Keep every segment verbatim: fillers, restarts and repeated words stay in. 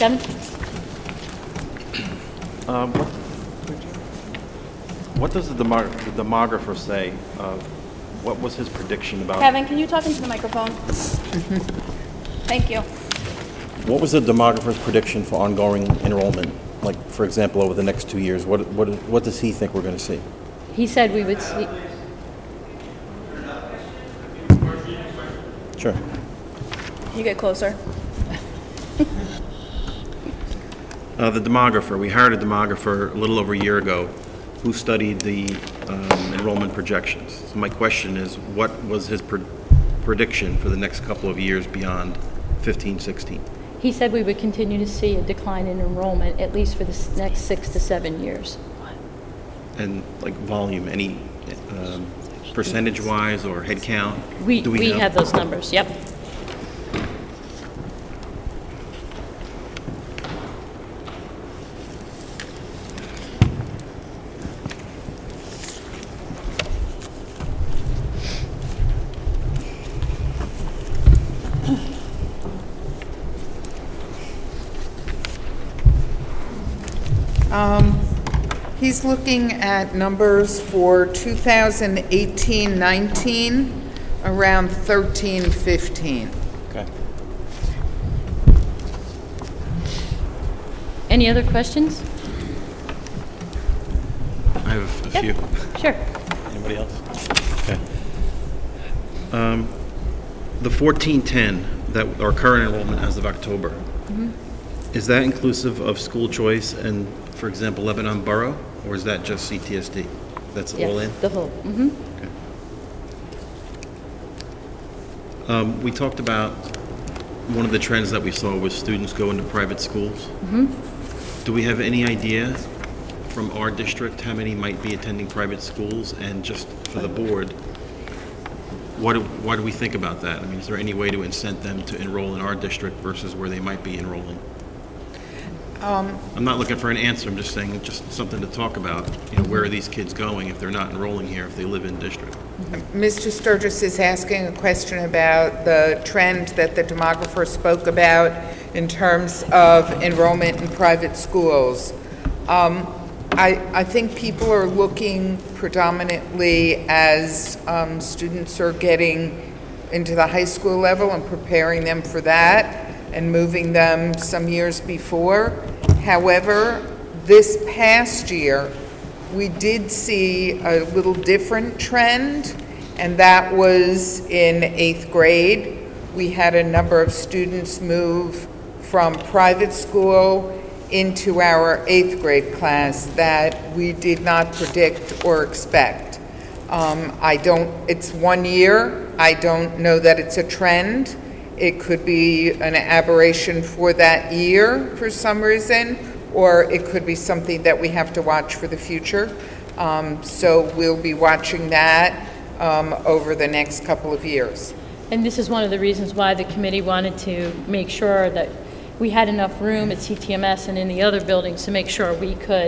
Kevin? Um, what, what does the, demog the demographer say? Uh, what was his prediction about? Kevin, can you talk into the microphone? Thank you. What was the demographer's prediction for ongoing enrollment? Like, for example, over the next two years, what what what does he think we're going to see? He said we would see. Sure. Can you get closer? Uh, the demographer. We hired a demographer a little over a year ago, who studied the um, enrollment projections. So my question is, what was his pre prediction for the next couple of years beyond fifteen sixteen? He said we would continue to see a decline in enrollment at least for the s- next six to seven years. And like volume, any um, percentage-wise or head count? We, Do we know? have those numbers, yep. Um, he's looking at numbers for two thousand eighteen nineteen, around thirteen fifteen. Okay. Any other questions? I have a Yep. few. Sure. Anybody else? Okay. Um, the fourteen ten, that our current enrollment as of October, Mm-hmm. is that inclusive of school choice and, for example, Lebanon Borough, or is that just C T S D? That's all in? Yes, the whole, mm-hmm. Okay. Um, we talked about one of the trends that we saw was students go into private schools. Mm-hmm. Do we have any idea from our district how many might be attending private schools? And just for the board, what do, what do we think about that? I mean, is there any way to incent them to enroll in our district versus where they might be enrolling? Um, I'm not looking for an answer, I'm just saying, just something to talk about. You know, where are these kids going if they're not enrolling here, if they live in district? Mister Sturgis is asking a question about the trend that the demographer spoke about in terms of enrollment in private schools. Um, I, I think people are looking predominantly as um, students are getting into the high school level and preparing them for that and moving them some years before. However, this past year, we did see a little different trend, and that was in eighth grade. We had a number of students move from private school into our eighth grade class that we did not predict or expect. Um, I don't, it's one year. I don't know that it's a trend. It could be an aberration for that year for some reason, or it could be something that we have to watch for the future. Um, so we'll be watching that um, over the next couple of years. And this is one of the reasons why the committee wanted to make sure that we had enough room at C T M S and in the other buildings to make sure we could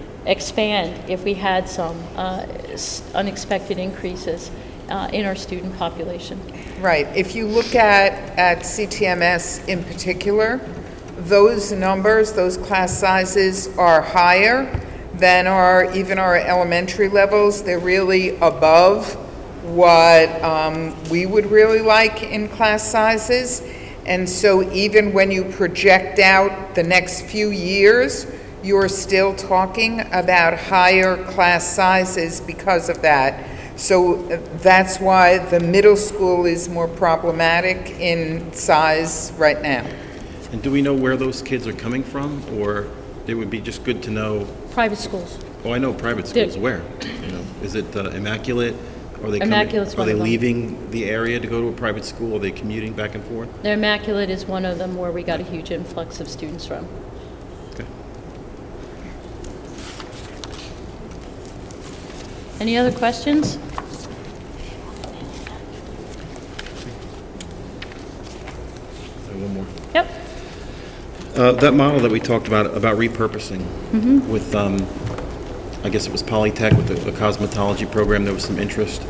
expand if we had some uh, unexpected increases uh, in our student population. Right. If you look at, at C T M S in particular, those numbers, those class sizes are higher than our, even our elementary levels. They're really above what um, we would really like in class sizes. And so even when you project out the next few years, you're still talking about higher class sizes because of that. So that's why the middle school is more problematic in size right now. And do we know where those kids are coming from, or it would be just good to know? Private schools. Oh, I know private schools. Where? You know, is it uh, Immaculate? Are they coming, Immaculate's Are one they of them. leaving the area to go to a private school? Are they commuting back and forth? The Immaculate is one of them where we got a huge influx of students from. Okay. Any other questions? Uh, One more. Yep. Uh, that model that we talked about, about repurposing with, um, I guess it was Polytech with the, the cosmetology program, there was some interest.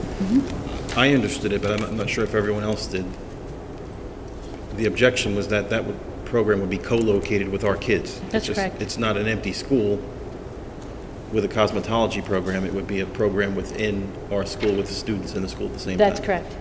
I understood it, but I'm not, I'm not sure if everyone else did. The objection was that that would program would be co-located with our kids. It's That's just- correct. It's not an empty school with a cosmetology program. It would be a program within our school with the students in the school at the same time. That's correct.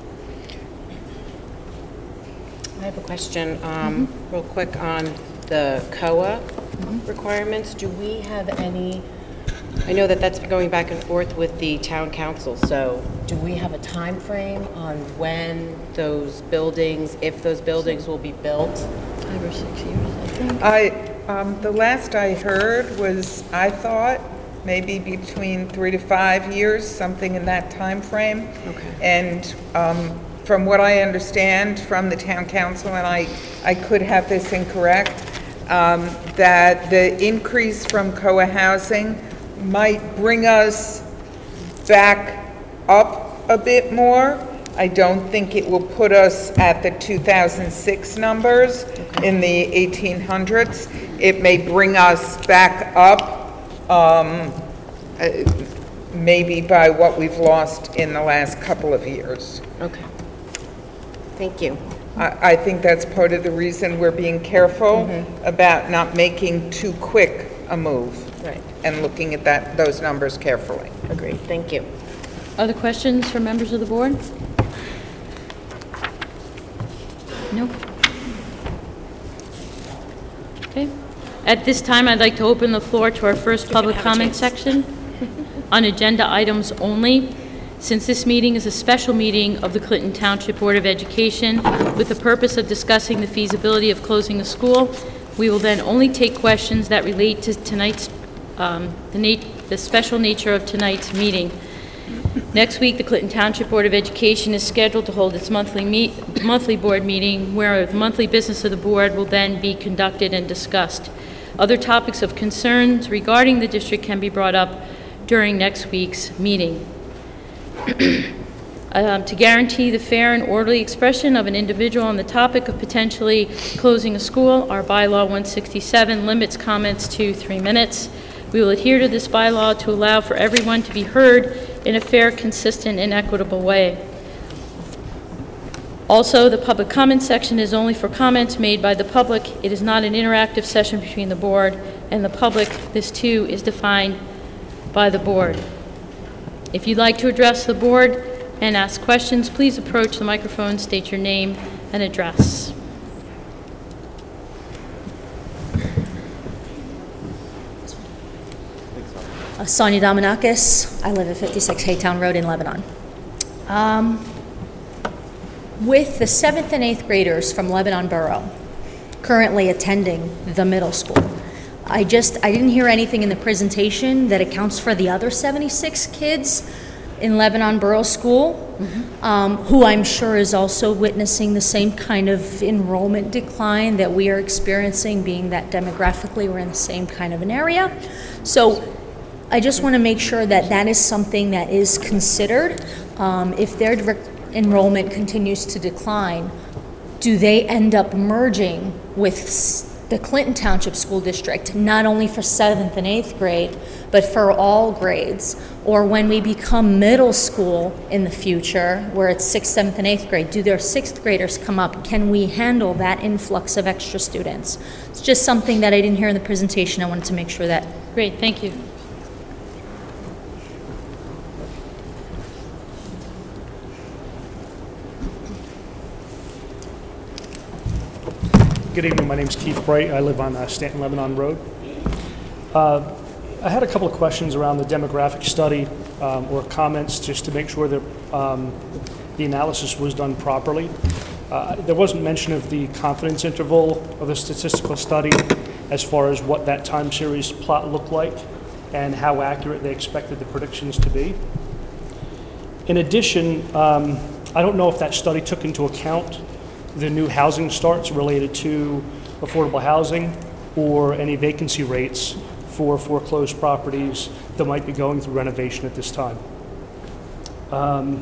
I have a question, um, real quick on the C O A requirements. Do we have any, I know that that's been going back and forth with the town council, so do we have a time frame on when those buildings, if those buildings will be built? Five or six years, I think. I, um, the last I heard was, I thought, maybe between three to five years, something in that time frame. Okay. And, um, from what I understand from the town council, and I, I could have this incorrect, um, that the increase from C O A housing might bring us back up a bit more. I don't think it will put us at the two thousand six numbers in the eighteen hundreds. It may bring us back up, um, uh, maybe by what we've lost in the last couple of years. Okay. Thank you. I, I think that's part of the reason we're being careful about not making too quick a move. Right. And looking at that, those numbers carefully. Agreed. Thank you. Other questions from members of the board? No? Okay. At this time, I'd like to open the floor to our first public have a comment chance. section on agenda items only. Since this meeting is a special meeting of the Clinton Township Board of Education with the purpose of discussing the feasibility of closing a school, we will then only take questions that relate to tonight's, um, the nat- the special nature of tonight's meeting. Next week, the Clinton Township Board of Education is scheduled to hold its monthly meet, monthly board meeting, where the monthly business of the board will then be conducted and discussed. Other topics of concerns regarding the district can be brought up during next week's meeting. Um, to guarantee the fair and orderly expression of an individual on the topic of potentially closing a school, our bylaw one sixty-seven limits comments to three minutes. We will adhere to this bylaw to allow for everyone to be heard in a fair, consistent, and equitable way. Also, the public comment section is only for comments made by the public. It is not an interactive session between the board and the public. This, too, is defined by the board. If you'd like to address the board and ask questions, please approach the microphone, state your name and address. Uh, Sonia Dominakis. I live at fifty-six Haytown Road in Lebanon. Um, with the seventh and eighth graders from Lebanon Borough currently attending the middle school, I just, I didn't hear anything in the presentation that accounts for the other seventy-six kids in Lebanon Borough School, mm-hmm. um, who I'm sure is also witnessing the same kind of enrollment decline that we are experiencing, being that demographically we're in the same kind of an area. So I just want to make sure that that is something that is considered. Um, if their direct enrollment continues to decline, do they end up merging with s- the Clinton Township School District, not only for seventh and eighth grade, but for all grades? Or when we become middle school in the future, where it's sixth, seventh, and eighth grade, do their sixth graders come up? Can we handle that influx of extra students? It's just something that I didn't hear in the presentation. I wanted to make sure that. Great, thank you. Good evening, my name's Keith Bright. I live on uh, Stanton Lebanon Road. Uh, I had a couple of questions around the demographic study um, or comments just to make sure that um, the analysis was done properly. Uh, there wasn't mention of the confidence interval of the statistical study as far as what that time series plot looked like and how accurate they expected the predictions to be. In addition, um, I don't know if that study took into account the new housing starts related to affordable housing or any vacancy rates for foreclosed properties that might be going through renovation at this time. Um,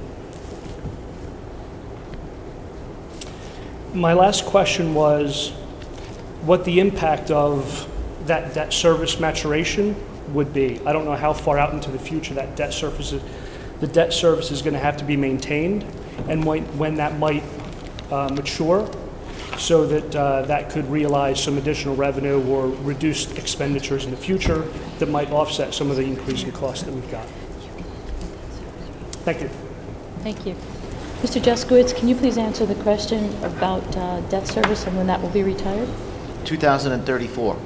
my last question was what the impact of that debt service maturation would be. I don't know how far out into the future that debt service is, the debt service is going to have to be maintained, and when, when that might Uh, mature, so that uh, that could realize some additional revenue or reduced expenditures in the future that might offset some of the increasing costs that we've got. Thank you. Thank you. Mister Jaskowitz, can you please answer the question about uh, debt service and when that will be retired? two thousand thirty-four.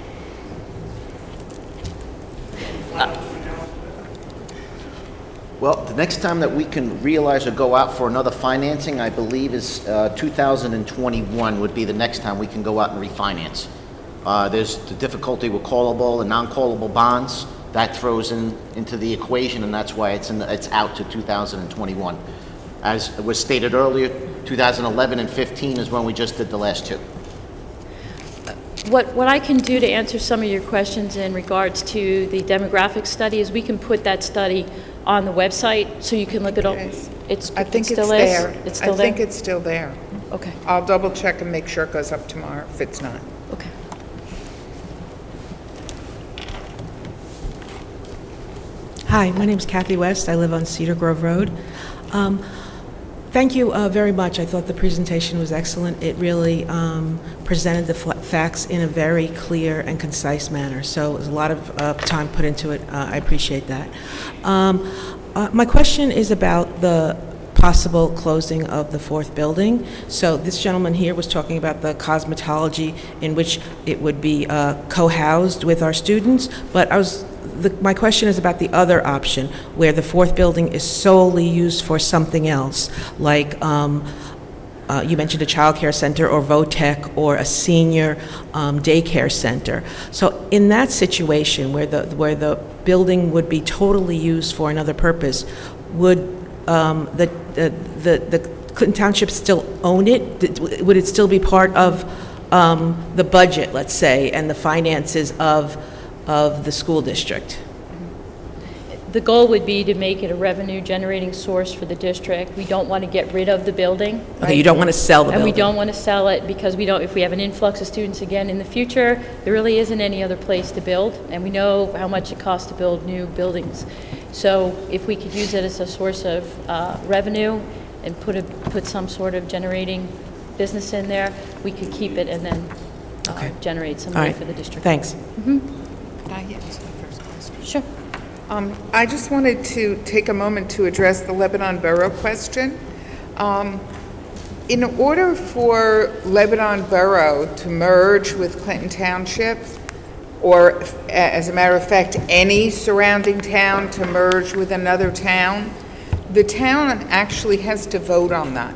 Well, the next time that we can realize or go out for another financing, I believe, is uh, two thousand twenty-one would be the next time we can go out and refinance. Uh, there's the difficulty with callable and non-callable bonds. That throws in into the equation, and that's why it's in the, it's out to two thousand twenty-one. As was stated earlier, two thousand eleven and fifteen is when we just did the last two. What, what I can do to answer some of your questions in regards to the demographic study is we can put that study on the website so you can look at all. Yes. It's, I think it it's still is? there. It's still I there? think it's still there. Okay, I'll double check and make sure it goes up tomorrow if it's not. okay. Hi, my name is Kathy West. I live on Cedar Grove Road. Um, Thank you uh, very much. I thought the presentation was excellent. It really um, presented the f- facts in a very clear and concise manner. So there's a lot of uh, time put into it. Uh, I appreciate that. Um, uh, my question is about the possible closing of the fourth building. So this gentleman here was talking about the cosmetology in which it would be uh, co-housed with our students, but I was The, my question is about the other option, where the fourth building is solely used for something else, like um, uh, you mentioned a child care center or VOTEC or a senior um, daycare center. So in that situation, where the where the building would be totally used for another purpose, would um, the, the the the Clinton Township still own it? Would it still be part of um, the budget, let's say, and the finances of of the school district? The goal would be to make it a revenue-generating source for the district. We don't want to get rid of the building. Okay, you don't want to sell the And we building. don't want to sell it because we don't, if we have an influx of students again in the future, there really isn't any other place to build, and we know how much it costs to build new buildings. So if we could use it as a source of uh, revenue and put a, put some sort of generating business in there, we could keep it and then uh, Okay. generate some All money right, for the district. thanks. Can I answer the first question? Sure. Um, I just wanted to take a moment to address the Lebanon Borough question. Um, in order for Lebanon Borough to merge with Clinton Township, or as a matter of fact, any surrounding town to merge with another town, the town actually has to vote on that.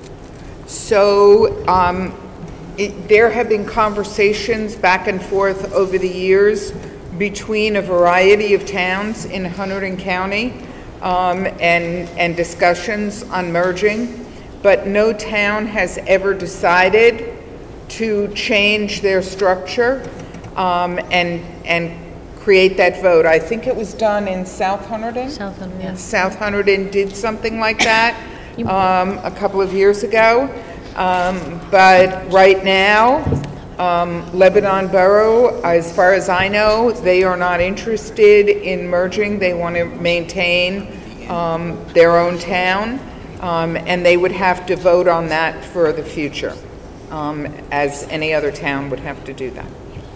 So um, it, there have been conversations back and forth over the years between a variety of towns in Hunterdon County um, and, and discussions on merging, but no town has ever decided to change their structure um, and, and create that vote. I think it was done in South Hunterdon. South Hunterdon, yeah. South Hunterdon did something like that um, a couple of years ago. Um, but right now, um, Lebanon Borough, as far as I know, they are not interested in merging. They want to maintain um, their own town, um, and they would have to vote on that for the future, um, as any other town would have to do that.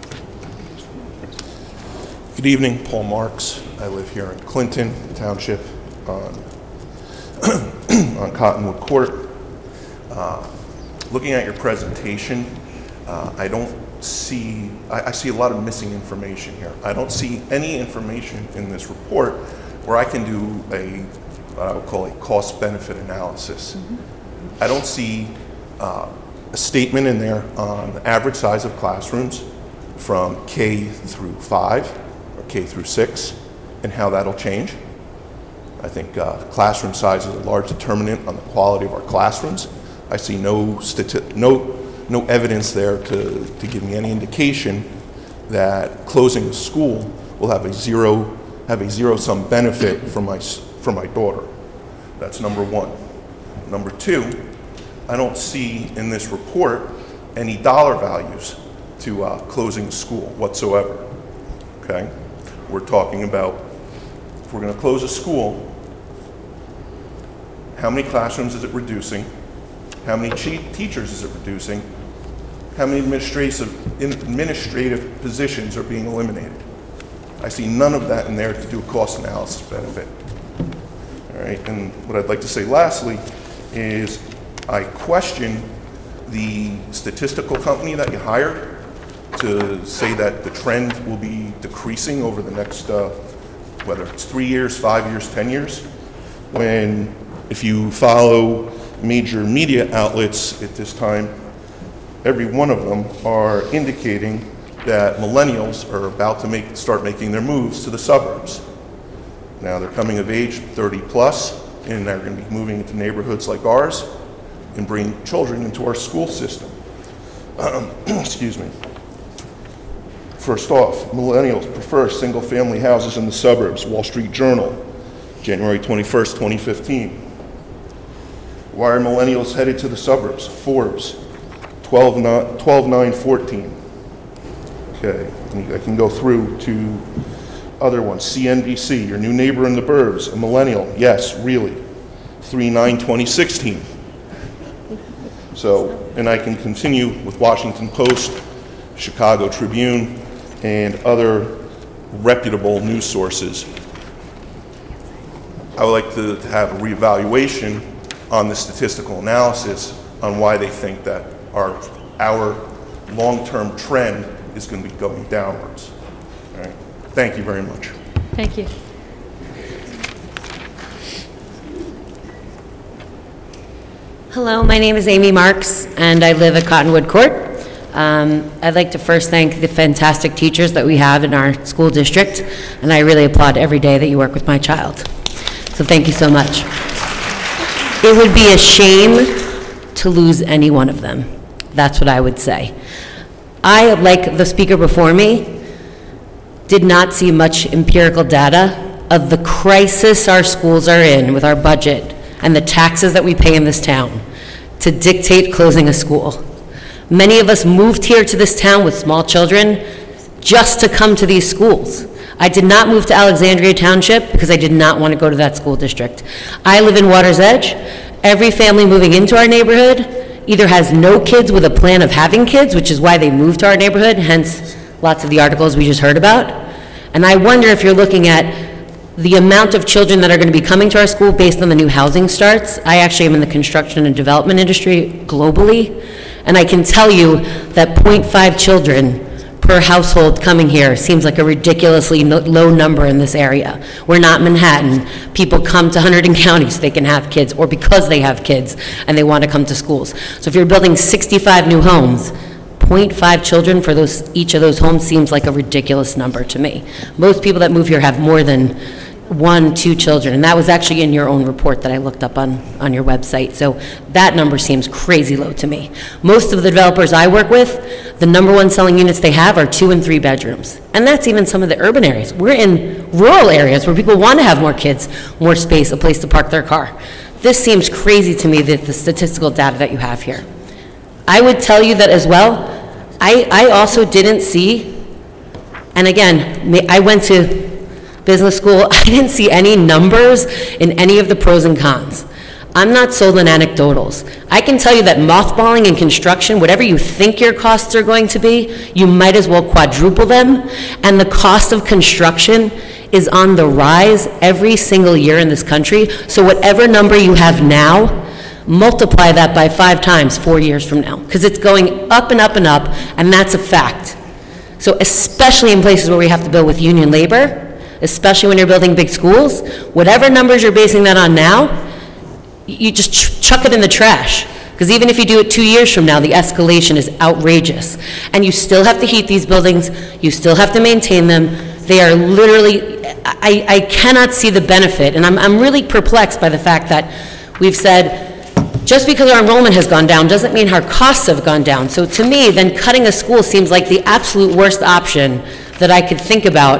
Good evening, Paul Marks. I live here in Clinton Township on, on Cottonwood Court. Uh, looking at your presentation, uh, I don't see, I, I see a lot of missing information here. I don't see any information in this report where I can do a, what I would call a cost-benefit analysis. Mm-hmm. I don't see uh, a statement in there on the average size of classrooms from K through five, or K through six, and how that'll change. I think uh, classroom size is a large determinant on the quality of our classrooms. I see no stati- no no evidence there to, to give me any indication that closing a school will have a zero have a zero sum benefit for my for my daughter. That's number one. Number two, I don't see in this report any dollar values to uh, closing a school whatsoever. Okay, we're talking about if we're going to close a school, how many classrooms is it reducing? How many che- teachers is it reducing? how many administrative, administrative positions are being eliminated. I see none of that in there to do a cost analysis benefit. All right, and what I'd like to say lastly is I question the statistical company that you hired to say that the trend will be decreasing over the next, uh, whether it's three years, five years, ten years, when if you follow major media outlets at this time, every one of them are indicating that millennials are about to make, start making their moves to the suburbs. Now they're coming of age, thirty plus, and they're going to be moving into neighborhoods like ours and bring children into our school system. Um, excuse me. First off, millennials prefer single-family houses in the suburbs. Wall Street Journal, January twenty-first, twenty fifteen. Why are millennials headed to the suburbs? Forbes, twelve nine fourteen. Okay, I can go through to other ones. C N B C, your new neighbor in the burbs, a millennial. Yes, really. three nine twenty sixteen. So, and I can continue with Washington Post, Chicago Tribune, and other reputable news sources. I would like to, to have a reevaluation on the statistical analysis on why they think that our, our long-term trend is going to be going downwards. All right. Thank you very much. Thank you. Hello, my name is Amy Marks, and I live at Cottonwood Court. Um, I'd like to first thank the fantastic teachers that we have in our school district, and I really applaud every day that you work with my child. So thank you so much. It would be a shame to lose any one of them. That's what I would say. I, like the speaker before me, did not see much empirical data of the crisis our schools are in with our budget and the taxes that we pay in this town to dictate closing a school. Many of us moved here to this town with small children just to come to these schools. I did not move to Alexandria Township because I did not want to go to that school district. I live in Water's Edge. Every family moving into our neighborhood either has no kids with a plan of having kids, which is why they moved to our neighborhood, hence lots of the articles we just heard about. And I wonder if you're looking at the amount of children that are going to be coming to our school based on the new housing starts. I actually am in the construction and development industry globally, and I can tell you that zero point five children per household coming here seems like a ridiculously no, low number in this area. We're not Manhattan. People come to Hunterdon County so they can have kids, or because they have kids and they want to come to schools. So if you're building sixty-five new homes, zero point five children for those, each of those homes seems like a ridiculous number to me. Most people that move here have more than one, two children, and that was actually in your own report that I looked up on, on your website. So that number seems crazy low to me. Most of the developers I work with, the number one selling units they have are two and three bedrooms. And that's even some of the urban areas. We're in rural areas where people want to have more kids, more space, a place to park their car. This seems crazy to me, that the statistical data that you have here. I would tell you that as well, I, I also didn't see, and again, I went to business school, I didn't see any numbers in any of the pros and cons. I'm not sold on anecdotals. I can tell you that mothballing and construction, whatever you think your costs are going to be, you might as well quadruple them, and the cost of construction is on the rise every single year in this country. So whatever number you have now, multiply that by five times four years from now, because it's going up and up and up, and that's a fact. So especially in places where we have to build with union labor, especially when you're building big schools, whatever numbers you're basing that on now, you just ch chuck it in the trash. Because even if you do it two years from now, the escalation is outrageous. And you still have to heat these buildings, you still have to maintain them. They are literally, I, I cannot see the benefit, and I'm, I'm really perplexed by the fact that we've said, just because our enrollment has gone down doesn't mean our costs have gone down. So to me, then cutting a school seems like the absolute worst option that I could think about.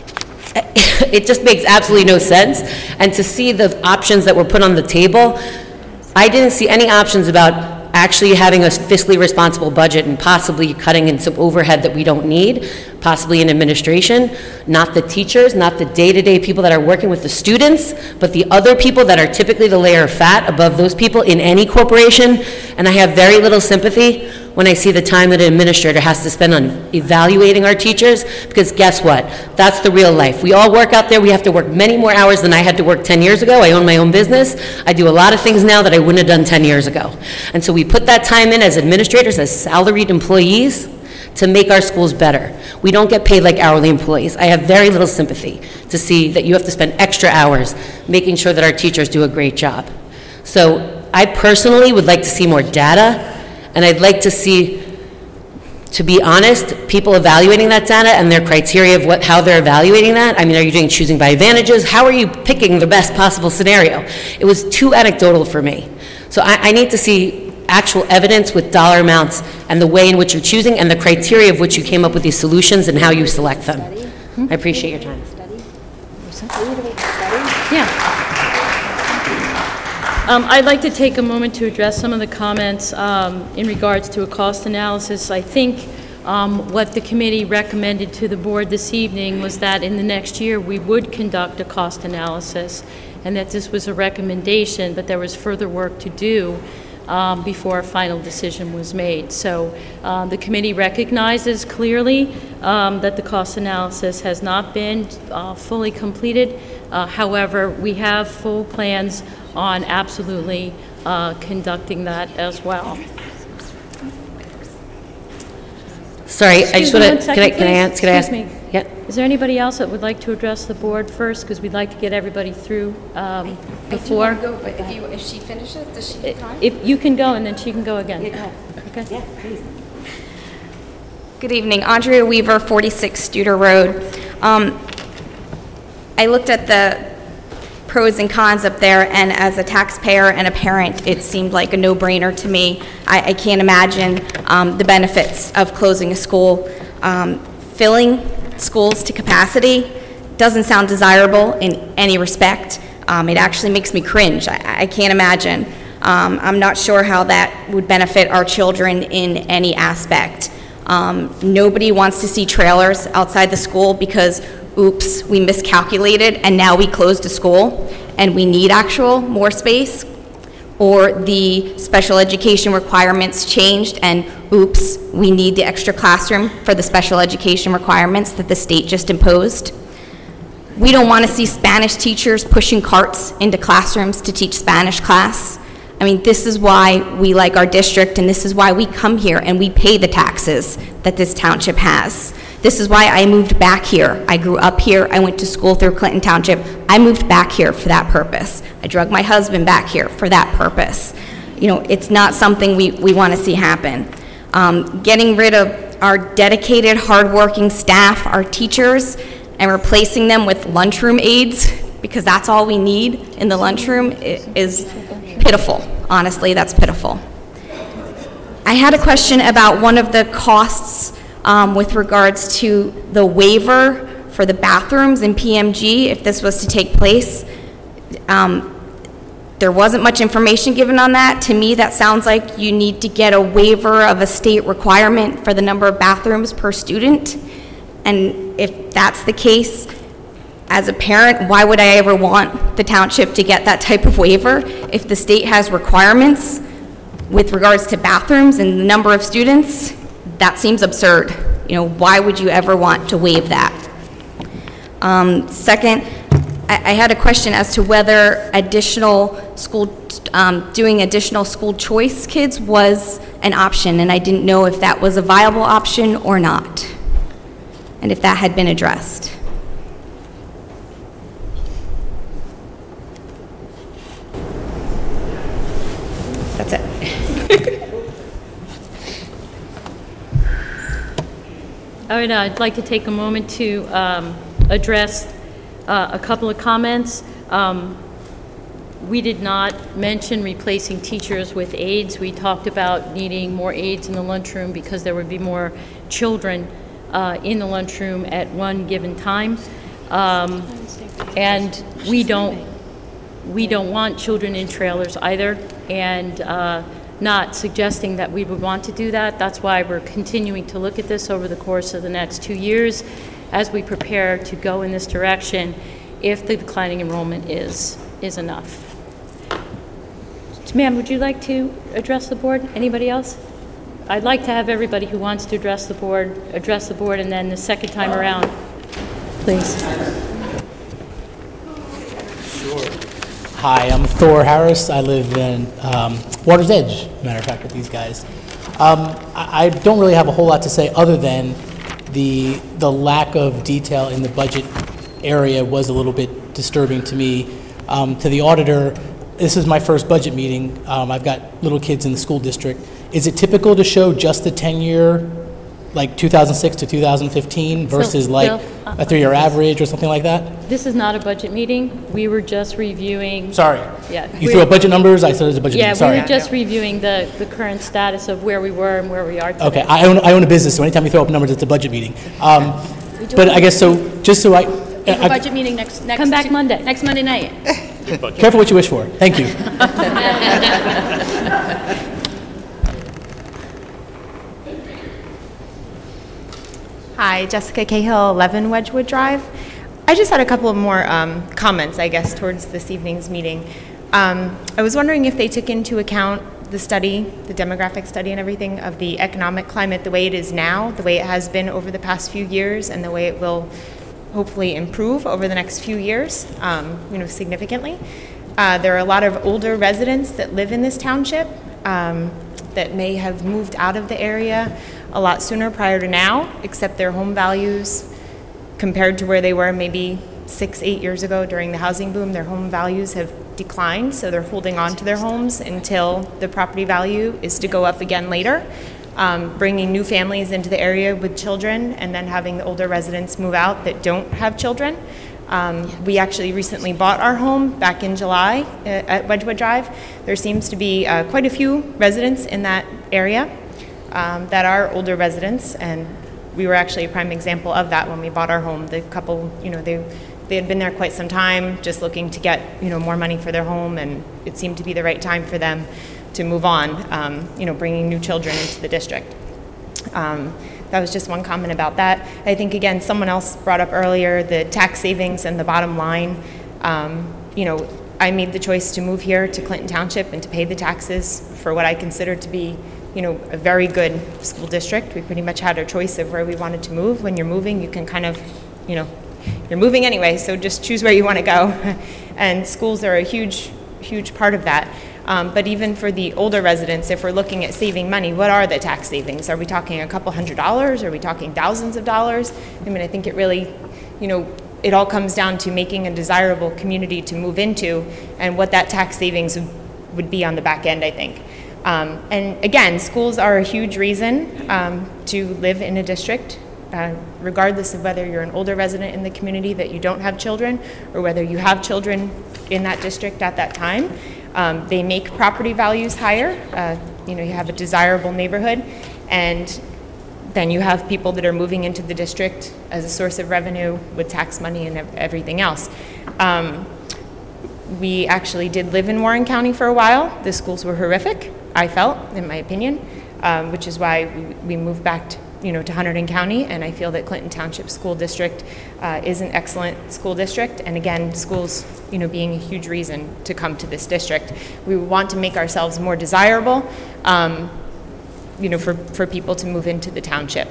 It just makes absolutely no sense. And to see the options that were put on the table, I didn't see any options about actually having a fiscally responsible budget and possibly cutting in some overhead that we don't need, possibly in administration, not the teachers, not the day-to-day people that are working with the students, but the other people that are typically the layer of fat above those people in any corporation. And I have very little sympathy when I see the time that an administrator has to spend on evaluating our teachers, because guess what? That's the real life. We all work out there. We have to work many more hours than I had to work ten years ago. I own my own business. I do a lot of things now that I wouldn't have done ten years ago. And so we put that time in as administrators, as salaried employees, to make our schools better. We don't get paid like hourly employees. I have very little sympathy to see that you have to spend extra hours making sure that our teachers do a great job. So I personally would like to see more data, and I'd like to see, to be honest, people evaluating that data and their criteria of what, how they're evaluating that. I mean, are you doing choosing by advantages? How are you picking the best possible scenario? It was too anecdotal for me. So I, I need to see actual evidence with dollar amounts and the way in which you're choosing and the criteria of which you came up with these solutions and how you select them. I appreciate your time. Yeah. Um, I'd like to take a moment to address some of the comments um, in regards to a cost analysis. I think um, what the committee recommended to the board this evening was that in the next year we would conduct a cost analysis, and that this was a recommendation, but there was further work to do um, before a final decision was made. So uh, the committee recognizes clearly um, that the cost analysis has not been uh, fully completed. Uh, however, we have full plans on absolutely uh, conducting that as well. Sorry, I just Excuse me want one to, second, can I, can I please. ask, can I ask? Excuse me. Yeah. Is there anybody else that would like to address the board first? Because we'd like to get everybody through um, before. I do want to go, but if, you, if she finishes, does she get time? If you can go, and then she can go again. Yeah. Okay. Yeah, please. Good evening, Andrea Weaver, forty-six Studer Road. Um, I looked at the pros and cons up there, and as a taxpayer and a parent, it seemed like a no-brainer to me. I, I can't imagine um, the benefits of closing a school. Um, filling schools to capacity doesn't sound desirable in any respect. Um, it actually makes me cringe. I, I can't imagine. Um, I'm not sure how that would benefit our children in any aspect. Um, nobody wants to see trailers outside the school because, oops, we miscalculated and now we closed a school and we need actual more space. Or the special education requirements changed and, oops, we need the extra classroom for the special education requirements that the state just imposed. We don't want to see Spanish teachers pushing carts into classrooms to teach Spanish class. I mean, this is why we like our district, and this is why we come here and we pay the taxes that this township has. This is why I moved back here. I grew up here. I went to school through Clinton Township. I moved back here for that purpose. I drug my husband back here for that purpose. You know, it's not something we, we want to see happen. Um, getting rid of our dedicated, hardworking staff, our teachers, and replacing them with lunchroom aides, because that's all we need in the lunchroom, is pitiful. Honestly, that's pitiful. I had a question about one of the costs um, with regards to the waiver for the bathrooms in P M G, if this was to take place. Um, there wasn't much information given on that. To me, that sounds like you need to get a waiver of a state requirement for the number of bathrooms per student. And if that's the case, as a parent, why would I ever want the township to get that type of waiver? If the state has requirements with regards to bathrooms and the number of students, that seems absurd. You know, why would you ever want to waive that? Um, second, I, I had a question as to whether additional school, um, doing additional school choice kids was an option, and I didn't know if that was a viable option or not, and if that had been addressed. That's it. All right, I'd like to take a moment to um, address uh, a couple of comments. Um, we did not mention replacing teachers with aides. We talked about needing more aides in the lunchroom because there would be more children uh, in the lunchroom at one given time. Um, and we don't, we don't want children in trailers either, and uh, not suggesting that we would want to do that. That's why we're continuing to look at this over the course of the next two years as we prepare to go in this direction if the declining enrollment is, is enough. Ma'am, would you like to address the board? Anybody else? I'd like to have everybody who wants to address the board, address the board, and then the second time around, please. Hi, I'm Thor Harris. I live in um, Water's Edge, matter of fact, with these guys. Um, I, I don't really have a whole lot to say other than the, the lack of detail in the budget area was a little bit disturbing to me. Um, to the auditor, this is my first budget meeting. Um, I've got little kids in the school district. Is it typical to show just the ten-year, like two thousand six to two thousand fifteen versus like Bill, uh, a three-year average or something like that? This is not a budget meeting. We were just reviewing. Sorry. Yeah. You we- threw up budget numbers? I thought it was a budget Yeah, meeting, sorry. we were just reviewing the, the current status of where we were and where we are today. Okay, I own, I own a business, so anytime you throw up numbers, it's a budget meeting. Um, But I guess so, just so I, We have a I- budget meeting next, next. Come back Tu- Monday. Next Monday night. careful what you wish for. Thank you. Hi, Jessica Cahill, eleven Wedgewood Drive. I just had a couple of more um, comments, I guess, towards this evening's meeting. Um, I was wondering if they took into account the study, the demographic study and everything of the economic climate the way it is now, the way it has been over the past few years, and the way it will hopefully improve over the next few years, um, you know, significantly. Uh, there are a lot of older residents that live in this township um, that may have moved out of the area a lot sooner prior to now, except their home values compared to where they were maybe six, eight years ago during the housing boom, their home values have declined, so they're holding on to their homes until the property value is to go up again later, um, bringing new families into the area with children and then having the older residents move out that don't have children. Um, we actually recently bought our home back in July uh, at Wedgewood Drive. There seems to be uh, quite a few residents in that area um, that are older residents, and we were actually a prime example of that when we bought our home. The couple, you know, they they had been there quite some time, just looking to get, you know, more money for their home, and it seemed to be the right time for them to move on, um, you know, bringing new children into the district. Um, that was just one comment about that. I think, again, someone else brought up earlier the tax savings and the bottom line. Um, you know, I made the choice to move here to Clinton Township and to pay the taxes for what I consider to be, you know, a very good school district. We pretty much had our choice of where we wanted to move. When you're moving, you can kind of, you know, you're moving anyway, so just choose where you want to go. And schools are a huge, huge part of that. Um, but even for the older residents, if we're looking at saving money, what are the tax savings? Are we talking a couple hundred dollars? Are we talking thousands of dollars? I mean, I think it really, you know, it all comes down to making a desirable community to move into and what that tax savings would be on the back end, I think. Um, and again, schools are a huge reason um, to live in a district, uh, regardless of whether you're an older resident in the community that you don't have children or whether you have children in that district at that time. Um, they make property values higher. Uh, you know, you have a desirable neighborhood, and then you have people that are moving into the district as a source of revenue with tax money and ev- everything else. Um, we actually did live in Warren County for a while. The schools were horrific, I felt, in my opinion, um, which is why we, we moved back to, you know, to Hunterdon County, and I feel that Clinton Township School District uh, is an excellent school district, and again, schools, you know, being a huge reason to come to this district. We want to make ourselves more desirable, um, you know, for, for people to move into the township.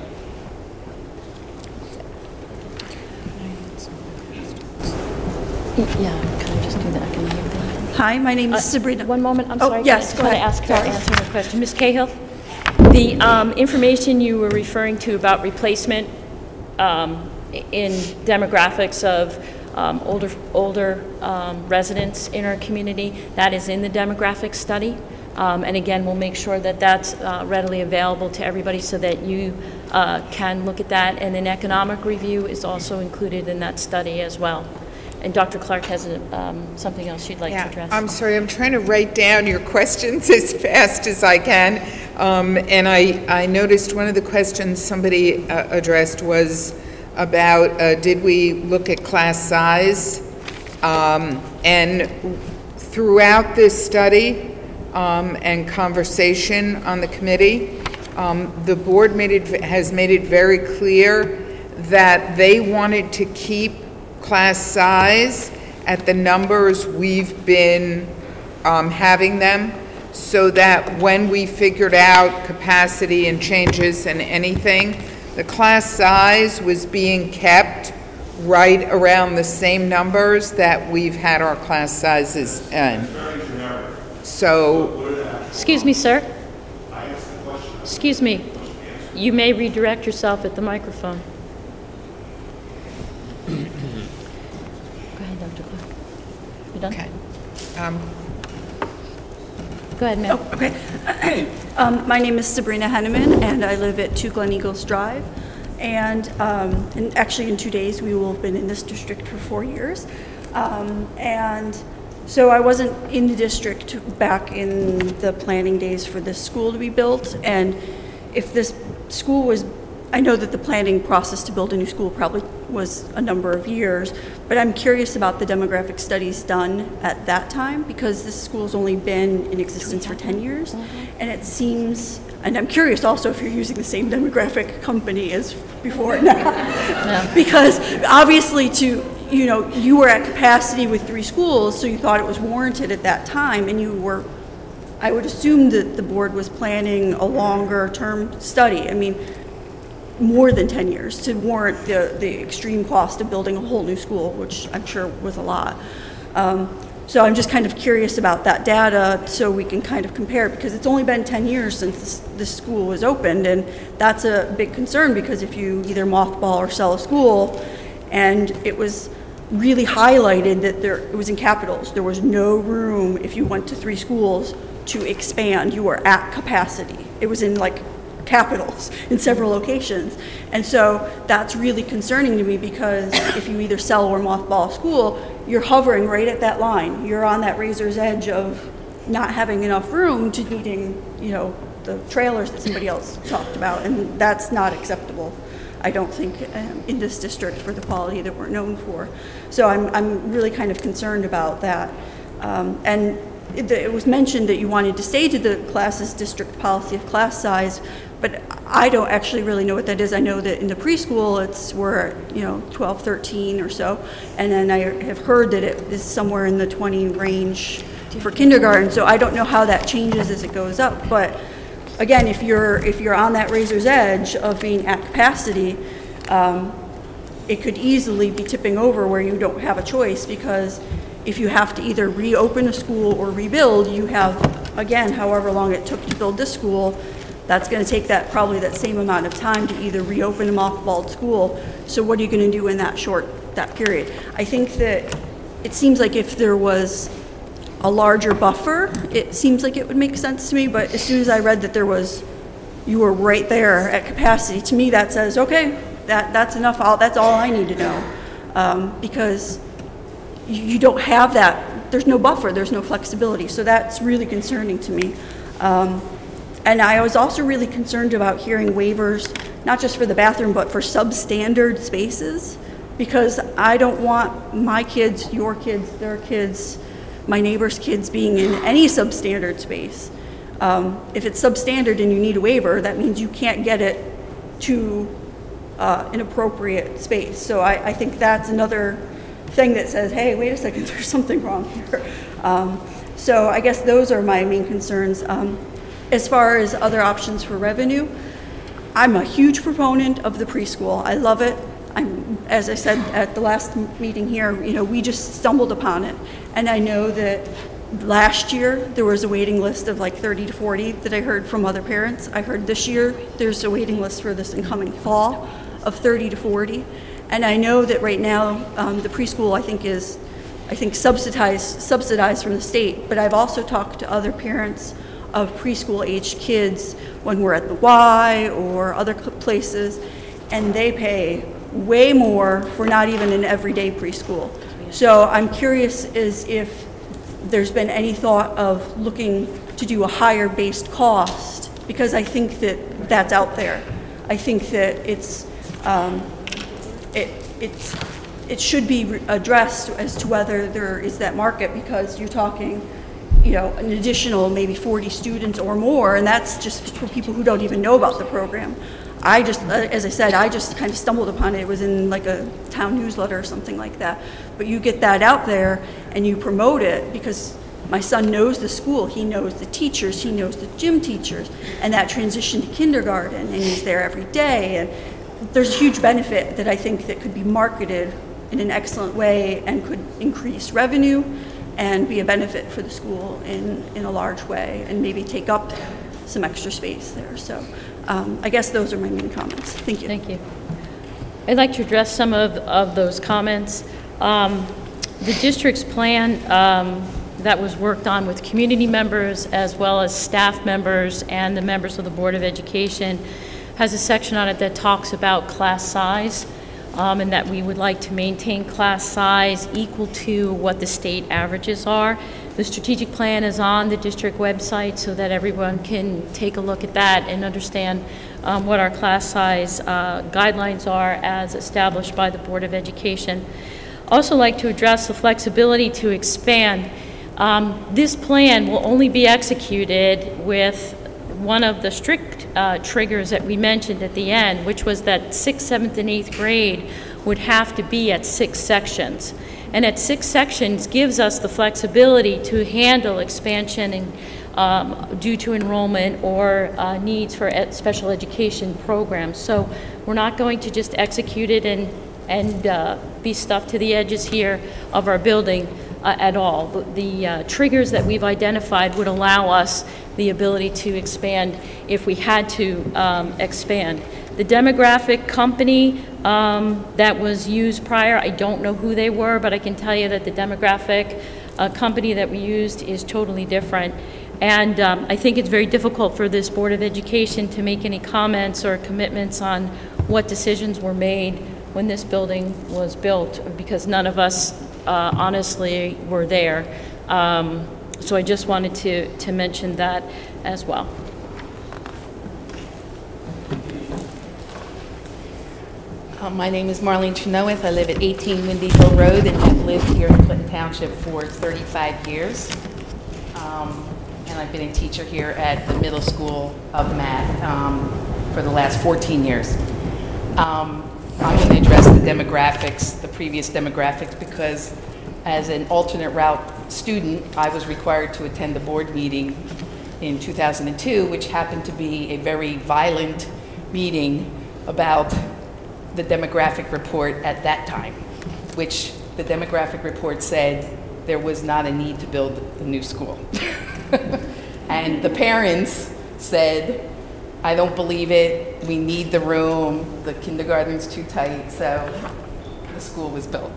Yeah, can I just do that? Can I give that? Hi, my name is Uh, Sabrina. One moment, I'm Oh, sorry. yes, I go want to ahead. ask her, Sorry. answer the question. Miz Cahill, the um, information you were referring to about replacement um, i- in demographics of um, older, older um, residents in our community, that is in the demographic study. Um, And again, we'll make sure that that's uh, readily available to everybody so that you uh, can look at that. And an economic review is also included in that study as well. And Doctor Clark has um, something else she'd like to Yeah, address. I'm sorry, I'm trying to write down your questions as fast as I can. Um, And I, I noticed one of the questions somebody uh, addressed was about, uh, did we look at class size? Um, And throughout this study um, and conversation on the committee, um, the board made it, has made it very clear that they wanted to keep class size at the numbers we've been um, having them. so that when we figured out capacity and changes and anything, the class size was being kept right around the same numbers that we've had our class sizes in. So, Excuse me, sir. Excuse me. You may redirect yourself at the microphone. Go ahead, Doctor Clark. You done? okay. Um, Go ahead, ma'am. Oh, okay. um, my name is Sabrina Henneman, and I live at two Glen Eagles Drive. And, um, and actually, in two days, we will have been in this district for four years. Um, and so I wasn't in the district back in the planning days for this school to be built. And if this school was, I know that the planning process to build a new school probably was a number of years, but I'm curious about the demographic studies done at that time, because this school's only been in existence for ten years. And it seems, and I'm curious also if you're using the same demographic company as before now. Because obviously to, you know, you were at capacity with three schools, so you thought it was warranted at that time, and you were, I would assume that the board was planning a longer term study. I mean, more than ten years to warrant the, the extreme cost of building a whole new school, which I'm sure was a lot. Um, so I'm just kind of curious about that data so we can kind of compare, because it's only been ten years since this, this school was opened, and that's a big concern, because if you either mothball or sell a school, and it was really highlighted that there, it was in capitals, there was no room if you went to three schools to expand, you were at capacity. It was in like capitals in several locations. And so that's really concerning to me, because if you either sell or mothball a school, you're hovering right at that line. You're on that razor's edge of not having enough room to needing, you know, the trailers that somebody else talked about, and that's not acceptable, I don't think, um, in this district for the quality that we're known for. So I'm, I'm really kind of concerned about that. Um, and it, it was mentioned that you wanted to stay to the class's district policy of class size, but I don't actually really know what that is. I know that in the preschool, it's we're at, you know, twelve, thirteen or so, and then I have heard that it is somewhere in the twenty range for kindergarten. So I don't know how that changes as it goes up. But again, if you're if you're on that razor's edge of being at capacity, um, it could easily be tipping over where you don't have a choice, because if you have to either reopen a school or rebuild, you have, again, however long it took to build this school, that's going to take that probably that same amount of time to either reopen a mothballed school. So what are you going to do in that short, that period? I think that it seems like if there was a larger buffer, it seems like it would make sense to me, but as soon as I read that there was, you were right there at capacity, to me that says, okay, that, that's enough, I'll, that's all I need to know. Um, because you, you don't have that, there's no buffer, there's no flexibility, so that's really concerning to me. Um, And I was also really concerned about hearing waivers, not just for the bathroom, but for substandard spaces, because I don't want my kids, your kids, their kids, my neighbor's kids being in any substandard space. Um, if it's substandard and you need a waiver, that means you can't get it to uh, an appropriate space. So I, I think that's another thing that says, hey, wait a second, there's something wrong here. Um, so I guess those are my main concerns. Um, As far as other options for revenue, I'm a huge proponent of the preschool. I love it. I'm, as I said at the last meeting here, you know, we just stumbled upon it. And I know that last year there was a waiting list of like thirty to forty that I heard from other parents. I heard this year there's a waiting list for this incoming fall of thirty to forty. And I know that right now um, the preschool I think is, I think subsidized, subsidized from the state, but I've also talked to other parents of preschool-aged kids when we're at the Y or other places, and they pay way more for not even an everyday preschool. So I'm curious as if there's been any thought of looking to do a higher based cost, because I think that that's out there. I think that it's um, it it's it should be addressed as to whether there is that market, because you're talking, you know, an additional maybe forty students or more, and that's just for people who don't even know about the program. I just, as I said, I just kind of stumbled upon it. It was in like a town newsletter or something like that. But you get that out there and you promote it, because my son knows the school, he knows the teachers, he knows the gym teachers, and that transition to kindergarten, and he's there every day. And there's a huge benefit that I think that could be marketed in an excellent way and could increase revenue and be a benefit for the school in, in a large way, and maybe take up some extra space there. So um, I guess those are my main comments. Thank you. Thank you. I'd like to address some of, of those comments. Um, the district's plan um, that was worked on with community members as well as staff members and the members of the Board of Education has a section on it that talks about class size, um, and that we would like to maintain class size equal to what the state averages are. The strategic plan is on the district website so that everyone can take a look at that and understand um, what our class size uh, guidelines are as established by the Board of Education. Also like to address the flexibility to expand. Um, this plan will only be executed with one of the strict uh, triggers that we mentioned at the end, which was that sixth, seventh, and eighth grade would have to be at six sections. And at six sections gives us the flexibility to handle expansion and, um, due to enrollment or uh, needs for ed- special education programs. So we're not going to just execute it and, and uh, be stuffed to the edges here of our building uh, at all. The, the uh, triggers that we've identified would allow us the ability to expand if we had to um, expand. The demographic company um, that was used prior, I don't know who they were, but I can tell you that the demographic uh, company that we used is totally different. And um, I think it's very difficult for this Board of Education to make any comments or commitments on what decisions were made when this building was built, because none of us uh, honestly were there. Um, so I just wanted to, to mention that as well. Uh, my name is Marlene Chenoweth. I live at eighteen Windy Hill Road and have lived here in Clinton Township for thirty-five years. Um, and I've been a teacher here at the middle school of math um, for the last fourteen years. Um, I'm going to address the demographics, the previous demographics, because as an alternate route student, I was required to attend the board meeting in two thousand two, which happened to be a very violent meeting about the demographic report at that time, which the demographic report said there was not a need to build a new school. And the parents said, I don't believe it, we need the room, the kindergarten's too tight, so the school was built.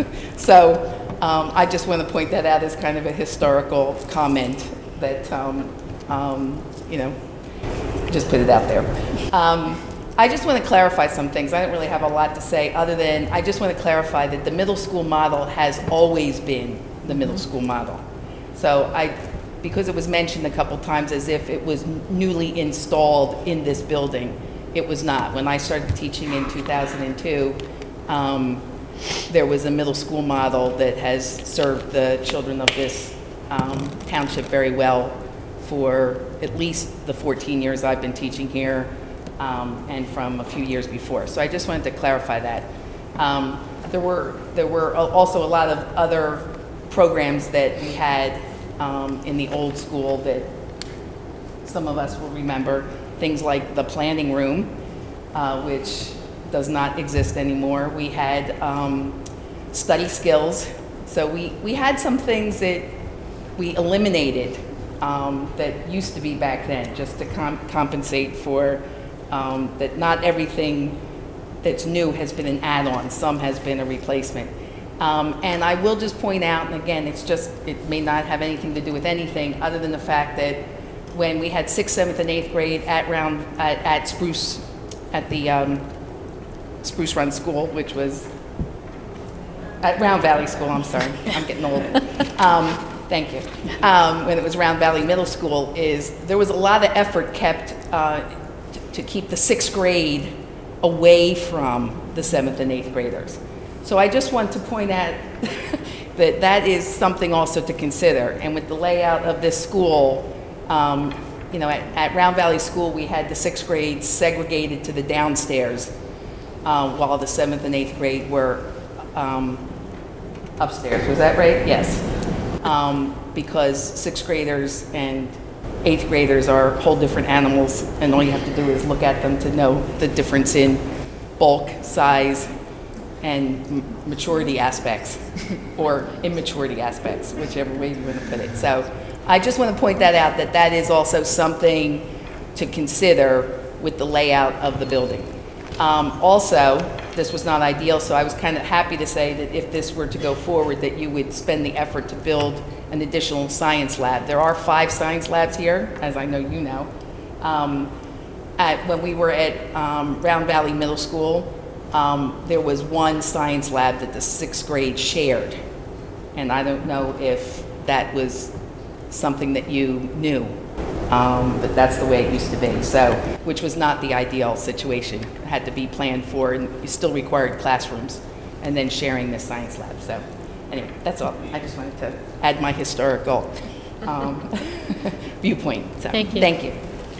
So um, I just want to point that out as kind of a historical comment that, um, um, you know, just put it out there. Um, I just want to clarify some things. I don't really have a lot to say other than I just want to clarify that the middle school model has always been the middle school model. So I, because it was mentioned a couple times as if it was newly installed in this building, it was not. When I started teaching in two thousand two, um, there was a middle school model that has served the children of this um, township very well for at least the fourteen years I've been teaching here. Um, and from a few years before. So I just wanted to clarify that. Um, there were there were also a lot of other programs that we had um, in the old school that some of us will remember. Things like the planning room, uh, which does not exist anymore. We had um, study skills. So we, we had some things that we eliminated um, that used to be back then, just to com- compensate for Um, that not everything that's new has been an add-on. Some has been a replacement. Um, and I will just point out, and again, it's just, it may not have anything to do with anything other than the fact that when we had sixth, seventh, and eighth grade at round, at, at Spruce, at the um, Spruce Run School, which was, at Round Valley School, I'm sorry, I'm getting old. Um, thank you. Um, when it was Round Valley Middle School, is there was a lot of effort kept uh, to keep the sixth grade away from the seventh and eighth graders. So I just want to point out that that is something also to consider. And with the layout of this school, um, you know, at, at Round Valley School, we had the sixth grade segregated to the downstairs, uh, while the seventh and eighth grade were um, upstairs. Was that right? Yes. Um, because sixth graders and eighth graders are whole different animals, and all you have to do is look at them to know the difference in bulk, size, and m- maturity aspects, or immaturity aspects, whichever way you want to put it. So I just want to point that out, that that is also something to consider with the layout of the building. Um, also, this was not ideal, so I was kind of happy to say that if this were to go forward, that you would spend the effort to build an additional science lab. There are five science labs here, as I know you know. Um, at, when we were at um, Round Valley Middle School, um, there was one science lab that the sixth grade shared. And I don't know if that was something that you knew, um, but that's the way it used to be. So, which was not the ideal situation. It had to be planned for, and you still required classrooms, and then sharing the science lab. So, anyway, that's all. I just wanted to add my historical um, viewpoint. So, Thank you. Thank you.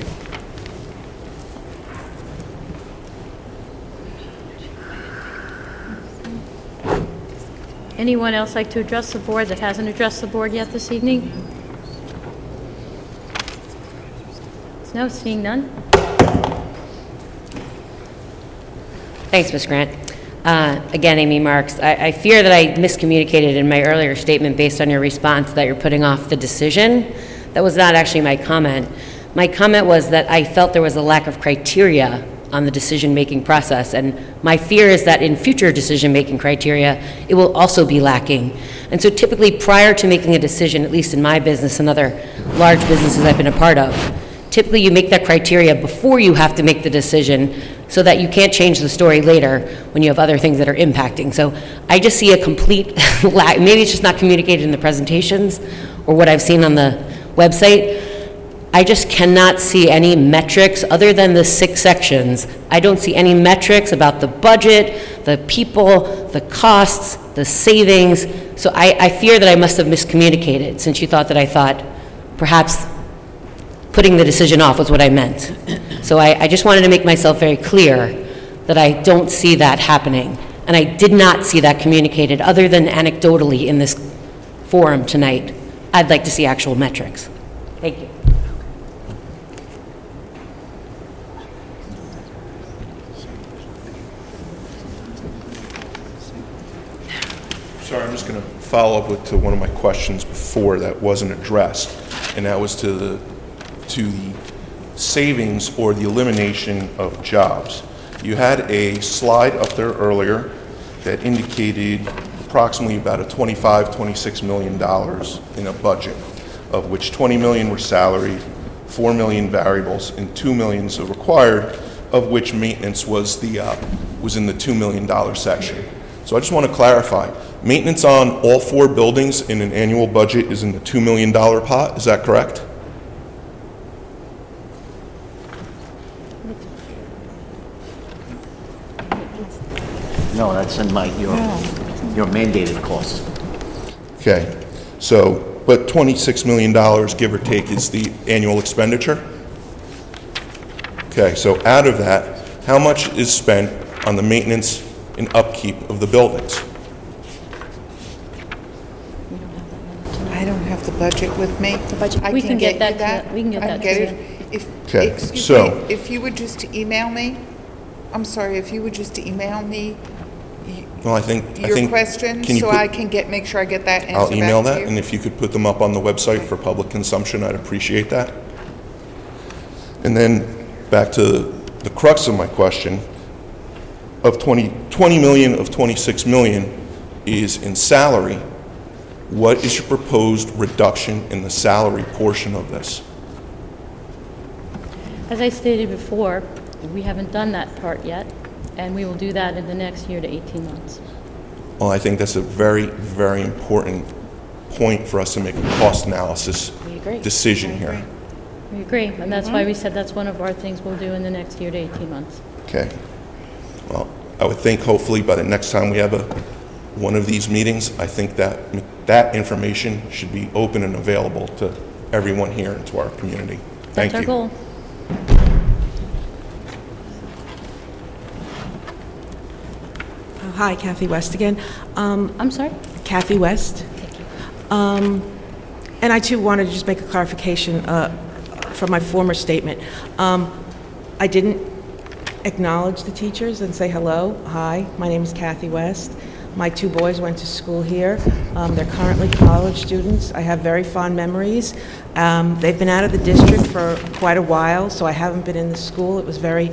Anyone else like to address the board that hasn't addressed the board yet this evening? No, seeing none? Thanks, Miz Grant. Uh, Again, Amy Marks, I I fear that I miscommunicated in my earlier statement based on your response that you're putting off the decision. That was not actually my comment. My comment was that I felt there was a lack of criteria on the decision-making process, and my fear is that in future decision-making criteria, it will also be lacking. And so typically, prior to making a decision, at least in my business and other large businesses I've been a part of, typically you make that criteria before you have to make the decision so that you can't change the story later when you have other things that are impacting. So I just see a complete lack, maybe it's just not communicated in the presentations or what I've seen on the website. I just cannot see any metrics other than the six sections. I don't see any metrics about the budget, the people, the costs, the savings. So I, I fear that I must have miscommunicated since you thought that I thought perhaps putting the decision off was what I meant. So I, I just wanted to make myself very clear that I don't see that happening. And I did not see that communicated other than anecdotally in this forum tonight. I'd like to see actual metrics. Thank you. Sorry, I'm just going to follow up with to one of my questions before that wasn't addressed, and that was to the to the savings or the elimination of jobs. You had a slide up there earlier that indicated approximately about a twenty-five, twenty-six million dollars in a budget, of which twenty million were salary, four million variables, and two millions are required, of which maintenance was the uh, was in the two million dollar section. So I just want to clarify, maintenance on all four buildings in an annual budget is in the two million dollar pot, is that correct? No, that's in my, your, your mandated costs. Okay, so, but twenty-six million dollars, give or take, is the annual expenditure? Okay, so out of that, how much is spent on the maintenance and upkeep of the buildings? I don't have the budget with me. The budget. I We can get you that to that- we can get I that get to it. you. If, Okay, excuse so- me, if you would just email me, I'm sorry, if you would just email me y- Well, I think, I your think. questions, can you so put- I can get, make sure I get that answer I'll back email to that, you. and if you could put them up on the website for public consumption, I'd appreciate that. And then, back to the crux of my question, of twenty, twenty million of twenty-six million is in salary. What is your proposed reduction in the salary portion of this? As I stated before, we haven't done that part yet, and we will do that in the next year to eighteen months. Well, I think that's a very, very important point for us to make a cost analysis We agree. decision I here. agree. We agree, and that's why we said that's one of our things we'll do in the next year to eighteen months. Okay. Well, I would think hopefully by the next time we have a, one of these meetings, I think that that information should be open and available to everyone here and to our community. Thank That's you. our goal. Uh, Hi, Kathy West again. Um, I'm sorry? Kathy West. Um, And I too wanted to just make a clarification uh, from my former statement. Um, I didn't acknowledge the teachers and say hello. Hi, my name is Kathy West. My two boys went to school here. Um, they're currently college students. I have very fond memories. Um, they've been out of the district for quite a while, so I haven't been in the school. It was very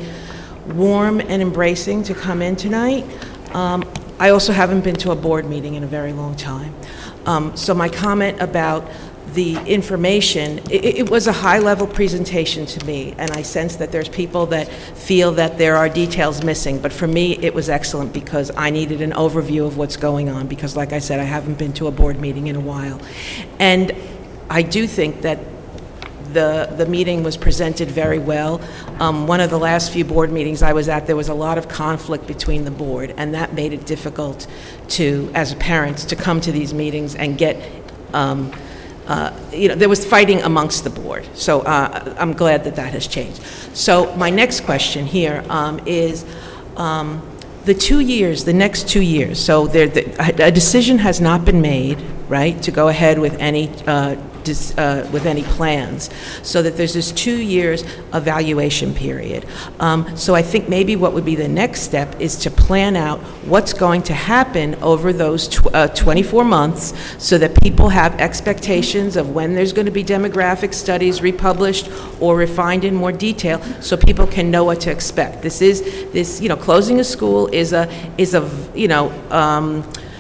warm and embracing to come in tonight. Um, I also haven't been to a board meeting in a very long time. Um, so my comment about the information, it, it was a high-level presentation to me, and I sense that there's people that feel that there are details missing, but for me, it was excellent because I needed an overview of what's going on, because like I said, I haven't been to a board meeting in a while. And I do think that the, the meeting was presented very well. Um, one of the last few board meetings I was at, there was a lot of conflict between the board, and that made it difficult to, as parents, to come to these meetings and get um, Uh, you know, there was fighting amongst the board. So uh, I'm glad that that has changed. So my next question here um, is um, the two years, the next two years. So there, the, a decision has not been made, right, to go ahead with any uh, dis, uh, with any plans. So that there's this two years evaluation period. Um, so I think maybe what would be the next step is to plan out what's going to happen over those tw uh, twenty-four months, so that people have expectations of when there's going to be demographic studies republished or refined in more detail, so people can know what to expect. This is this, you know, closing a school is a is a you know. Um,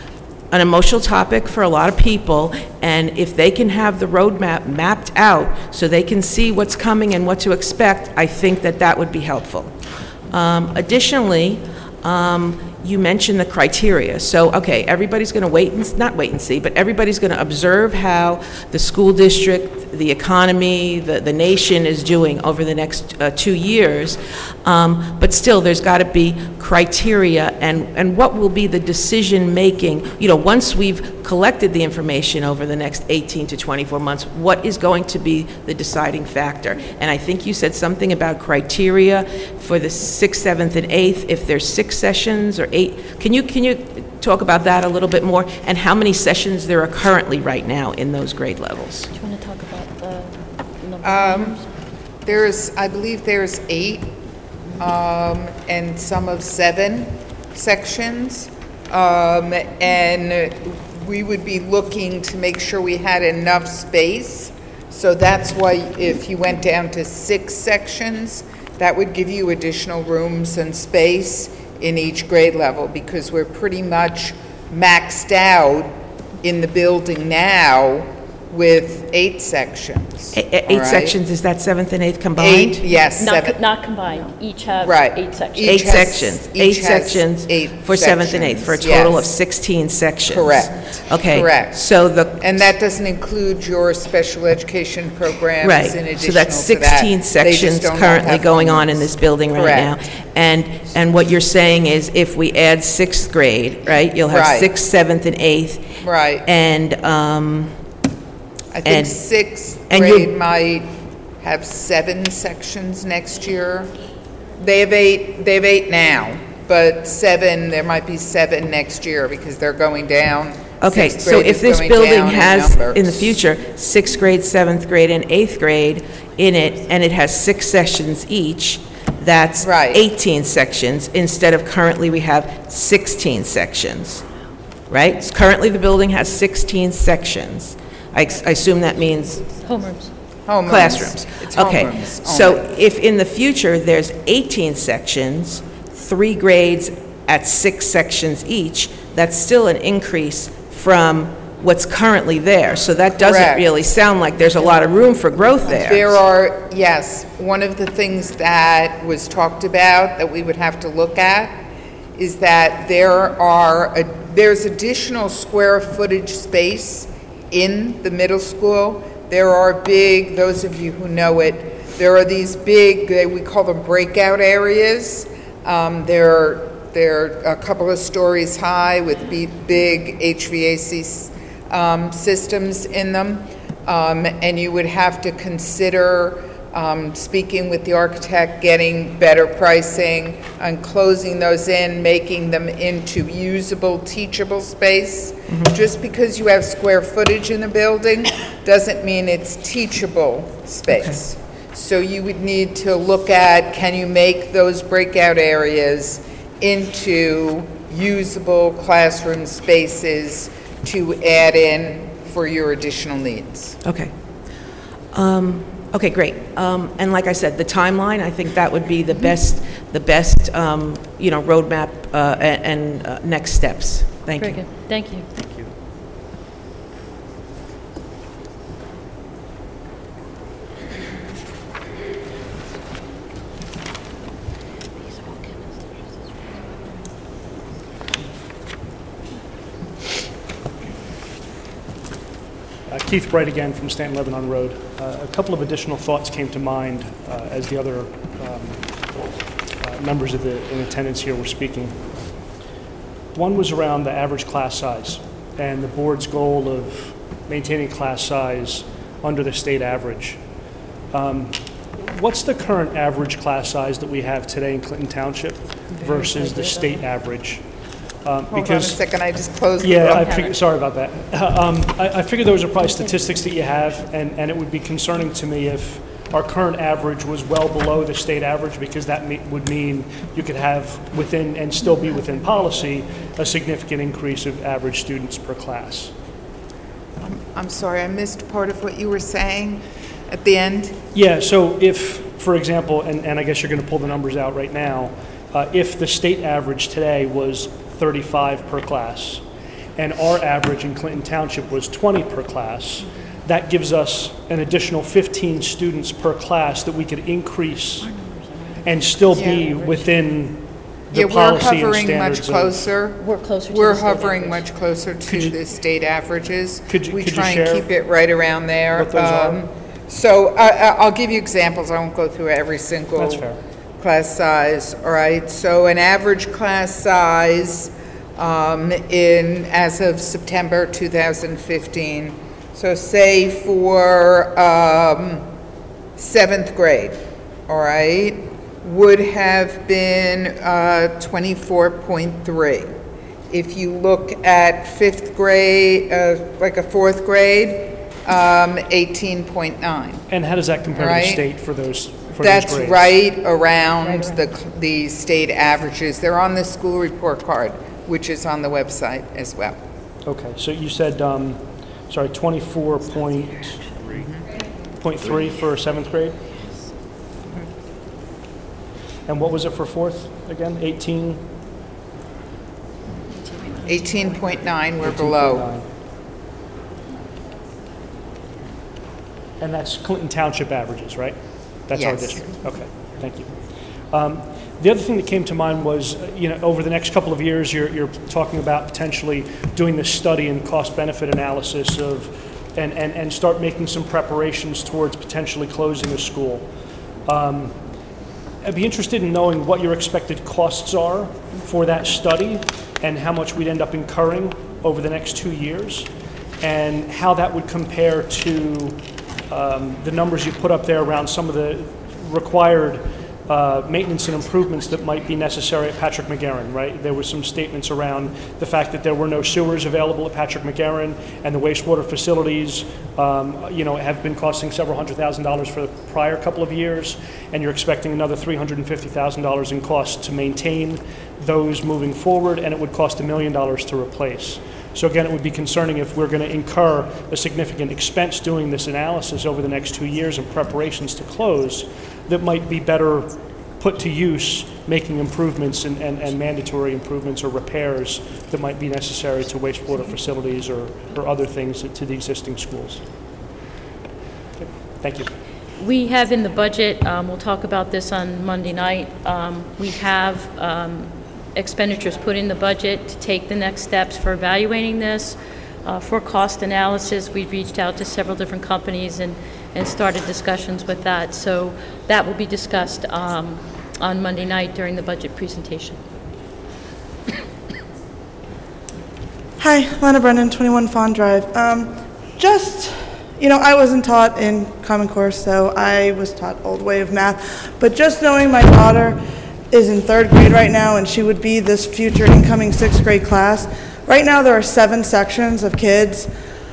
an emotional topic for a lot of people, and if they can have the roadmap mapped out so they can see what's coming and what to expect, I think that that would be helpful. Um, additionally, um, you mentioned the criteria. So, okay, everybody's going to wait and, not wait and see, but everybody's going to observe how the school district, the economy, the, the nation is doing over the next uh, two years. Um, but still, there's got to be criteria, and, and what will be the decision-making, you know, once we've collected the information over the next eighteen to twenty-four months, what is going to be the deciding factor? And I think you said something about criteria for the sixth, seventh, and eighth, if there's six sessions or eight. Can you, can you talk about that a little bit more, and how many sessions there are currently right now in those grade levels? Do you want to talk about the number Um, of years? There's, I believe there's eight, um, and some of seven sections. Um, and we would be looking to make sure we had enough space. So that's why if you went down to six sections, that would give you additional rooms and space in each grade level, because we're pretty much maxed out in the building now with eight sections. A- a- all Eight right? sections, is that seventh and eighth combined? Eight, yes, Not, seven. co- not combined, each have Right. eight sections. Each Eight has- sections, each eight has sections eight for seventh and eighth, for a sections, total of yes. sixteen sections. Correct. Okay. Correct. So the, And that doesn't include your special education programs right, in addition so that's to that. sixteen They just sections don't all currently have going on in homeworks. this building right now. Correct. And, and what you're saying is if we add sixth grade, right, you'll have Right. sixth, seventh, and eighth. Right. And, um, I think and- sixth and you- grade might have seven sections next year. They have eight, they have eight now, but seven, there might be seven next year because they're going down. okay, Sixth so grade if is this going building down has, in the numbers. future, sixth grade, seventh grade, and eighth grade in it, and it has six sections each, that's Right. eighteen sections, instead of currently we have sixteen sections, right? So currently, the building has sixteen sections. I ex- I assume that means Homerooms. Homerooms. classrooms. It's Okay, homerooms so only. if in the future there's eighteen sections, three grades at six sections each, that's still an increase from what's currently there. So that doesn't Correct. really sound like there's a lot of room for growth there. There are, yes, one of the things that was talked about that we would have to look at is that there are, a- there's additional square footage space in the middle school. There are big, those of you who know it, there are these big, they- we call them breakout areas. Um, They're, they're a couple of stories high with be- big H V A C um, systems in them. Um, And you would have to consider um, speaking with the architect, getting better pricing, and closing those in, making them into usable, teachable space. Just because you have square footage in the building doesn't mean it's teachable space. So you would need to look at, can you make those breakout areas into usable classroom spaces to add in for your additional needs? Okay. Um, Okay, great. Um, And like I said, the timeline, I think that would be the best, the best, um, you know, roadmap uh, a- and uh, next steps. Thank you. Very good. Thank you. Thank you. Uh, Keith Bright again from Stanton Lebanon Road. Uh, a couple of additional thoughts came to mind uh, as the other um, uh, members of the in attendance here were speaking. One was around the average class size and the board's goal of maintaining class size under the state average. Um, what's the current average class size that we have today in Clinton Township versus the state average? Um, Hold on a because second, I just closed the Yeah, I book. figured, sorry about that. Um, I, I figured those are probably statistics that you have, and, and it would be concerning to me if our current average was well below the state average, because that me- would mean you could have within, and still be within policy, a significant increase of average students per class. I'm sorry, I missed part of what you were saying at the end. Yeah, so if, for example, and, and I guess you're going to pull the numbers out right now, uh, if the state average today was thirty-five per class, and our average in Clinton Township was twenty per class, that gives us an additional fifteen students per class that we could increase and still be Yeah. within the Yeah, we're policy and hovering standards much of- closer. We're closer to We're the state hovering average. much closer to the state averages. Could you- We could you try share and keep it right around there. what those are? Um, So I- I- I'll give you examples. I won't go through every single That's fair. class size. All right, so an average class size um, in, as of September two thousand fifteen, so say for um, seventh grade, all right, would have been uh, twenty-four point three. If you look at fifth grade, uh, like a fourth grade, um, eighteen point nine. And how does that compare to the Right. state for those, for those That's grades? right around the, the state averages. They're on the school report card, which is on the website as well. Okay, so you said, um, sorry, twenty-four point, point three for seventh grade? And what was it for fourth again? eighteen? eighteen point nine, we're below. And that's Clinton Township averages, right? That's our Yes. district. Okay, thank you. Um, The other thing that came to mind was, uh, you know, over the next couple of years, you're, you're talking about potentially doing this study and cost-benefit analysis of, and, and, and start making some preparations towards potentially closing a school. Um, I'd be interested in knowing what your expected costs are for that study and how much we'd end up incurring over the next two years, and how that would compare to um, the numbers you put up there around some of the required uh, maintenance and improvements that might be necessary at Patrick McGarren, right? There were some statements around the fact that there were no sewers available at Patrick McGarren, and the wastewater facilities, um, you know, have been costing several hundred thousand dollars for the prior couple of years, and you're expecting another three hundred fifty thousand dollars in costs to maintain those moving forward, and it would cost a million dollars to replace. So again, it would be concerning if we're going to incur a significant expense doing this analysis over the next two years in preparations to close that might be better put to use making improvements and, and, and mandatory improvements or repairs that might be necessary to wastewater facilities or, or other things to the existing schools. Okay, thank you. We have in the budget, um, we'll talk about this on Monday night, um, we have um, expenditures put in the budget to take the next steps for evaluating this. Uh, For cost analysis, we've reached out to several different companies and, and started discussions with that. So that will be discussed um, on Monday night during the budget presentation. Hi, Lana Brennan, twenty-one Fawn Drive. Um, just you know, I wasn't taught in Common Core, so I was taught old way of math. But just knowing my daughter is in third grade right now, and she would be this future incoming sixth grade class. Right now, there are seven sections of kids.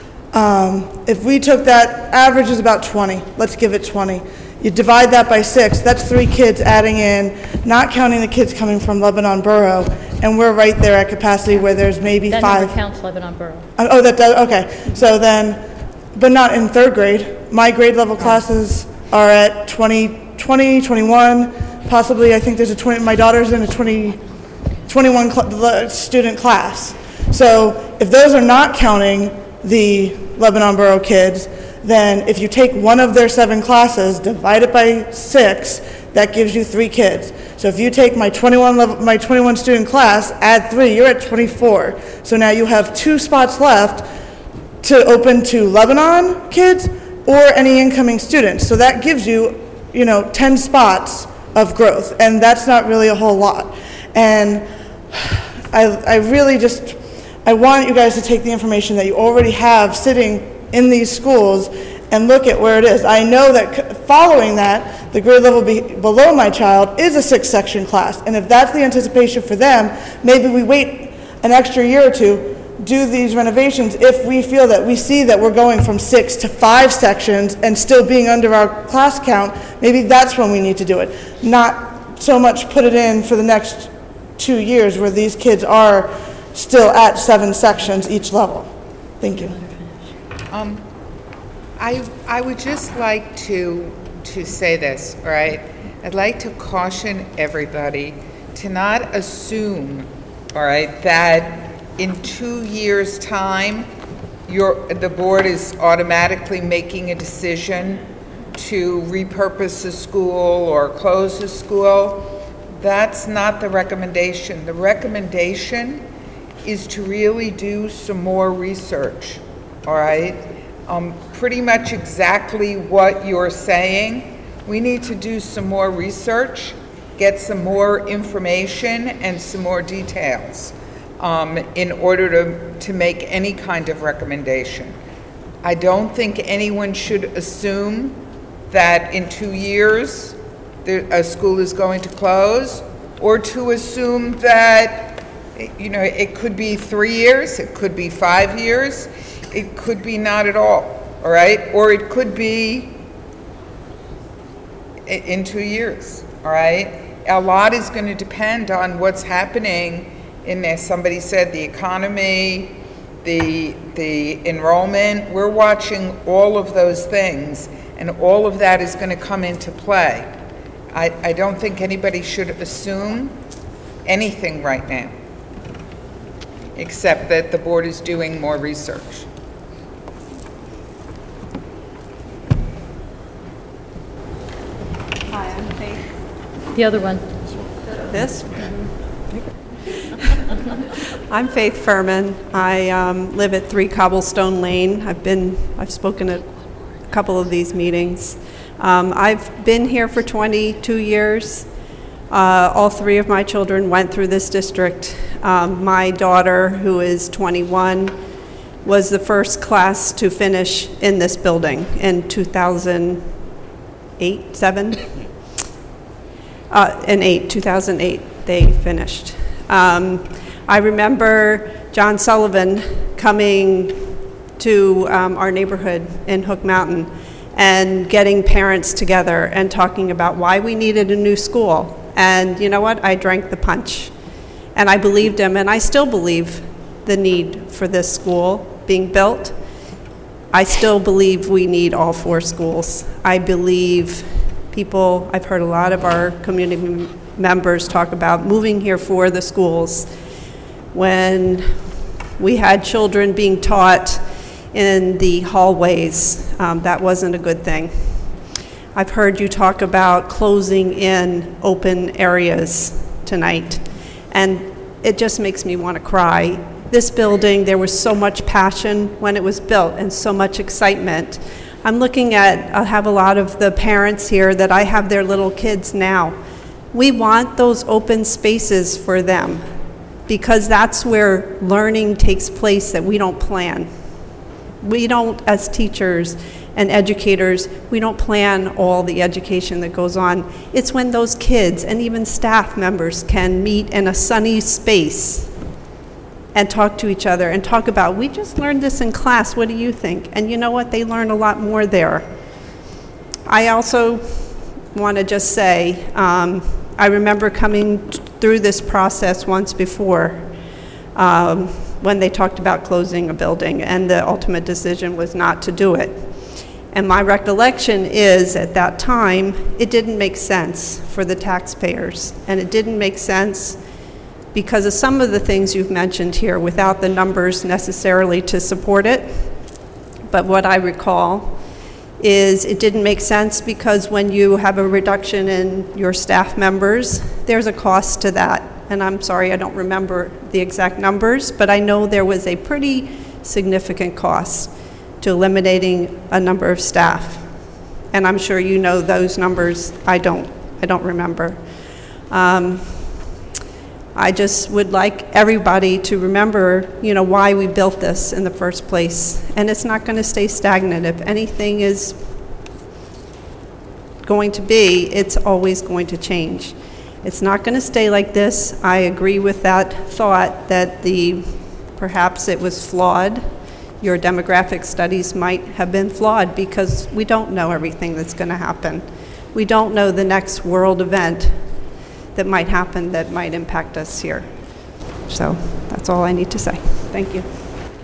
Um, if we took that, average is about twenty. Let's give it twenty. You divide that by six, that's three kids adding in, not counting the kids coming from Lebanon Borough, and we're right there at capacity where there's maybe That five. number counts Lebanon Borough. Uh, Oh, that does, okay. So then, but not in third grade. My grade level classes are at twenty, twenty, twenty-one, possibly, I think there's a twenty, my daughter's in a twenty, twenty-one cl- le- student class. So if those are not counting the Lebanon Borough kids, then if you take one of their seven classes, divide it by six, that gives you three kids. So if you take my twenty-one level, my twenty-one student class, add three, you're at twenty-four. So now you have two spots left to open to Lebanon kids or any incoming students. So that gives you, you know, ten spots of growth, and that's not really a whole lot. And I, I really just, I want you guys to take the information that you already have sitting in these schools and look at where it is. I know that c- following that, the grade level be, below my child is a six section class, and if that's the anticipation for them, maybe we wait an extra year or two, do these renovations if we feel that we see that we're going from six to five sections and still being under our class count. Maybe that's when we need to do it, not so much put it in for the next two years where these kids are still at seven sections each level. Thank you. Um, I, I would just like to, to say this, all right? I'd like to caution everybody to not assume, all right, that in two years' time, your, the board is automatically making a decision to repurpose a school or close a school. That's not the recommendation. The recommendation is to really do some more research, all right? Um, pretty much exactly what you're saying. We need to do some more research, get some more information and some more details um, in order to, to make any kind of recommendation. I don't think anyone should assume that in two years the, a school is going to close, or to assume that, you know, it could be three years, it could be five years, it could be not at all, all right? Or it could be in two years, all right? A lot is going to depend on what's happening in, as somebody said, the economy, the, the enrollment. We're watching all of those things, and all of that is going to come into play. I, I don't think anybody should assume anything right now, except that the board is doing more research. Hi, I'm Faith. The other one. This? I'm Faith Furman. I um, live at three Cobblestone Lane. I've been, I've spoken at a couple of these meetings. Um, I've been here for twenty-two years. Uh, all three of my children went through this district. Um, my daughter, who is twenty-one, was the first class to finish in this building in two thousand eight, seven? Uh, in eight, two thousand eight, they finished. Um, I remember John Sullivan coming to um, our neighborhood in Hook Mountain and getting parents together and talking about why we needed a new school. And you know what? I drank the punch. And I believed him, and I still believe the need for this school being built. I still believe we need all four schools. I believe people, I've heard a lot of our community m- members talk about moving here for the schools. When we had children being taught in the hallways, um, that wasn't a good thing. I've heard you talk about closing in open areas tonight, and it just makes me want to cry. This building, there was so much passion when it was built and so much excitement. I'm looking at, I have a lot of the parents here that I have their little kids now. We want those open spaces for them because that's where learning takes place that we don't plan. We don't, as teachers and educators, we don't plan all the education that goes on. It's when those kids and even staff members can meet in a sunny space and talk to each other and talk about, we just learned this in class, what do you think? And you know what, they learn a lot more there. I also want to just say, um, I remember coming t- through this process once before, um, when they talked about closing a building, and the ultimate decision was not to do it. And my recollection is, at that time, it didn't make sense for the taxpayers, and it didn't make sense because of some of the things you've mentioned here without the numbers necessarily to support it. But what I recall is it didn't make sense because when you have a reduction in your staff members, there's a cost to that. And I'm sorry, I don't remember the exact numbers, but I know there was a pretty significant cost to eliminating a number of staff. And I'm sure you know those numbers. I don't. I don't remember. Um, I just would like everybody to remember, you know, why we built this in the first place. And it's not going to stay stagnant. If anything is going to be, it's always going to change. It's not going to stay like this. I agree with that thought that the perhaps it was flawed. Your demographic studies might have been flawed because we don't know everything that's going to happen. We don't know the next world event that might happen that might impact us here. So that's all I need to say. Thank you.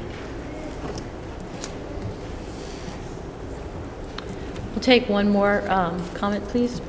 We'll take one more um, comment, please.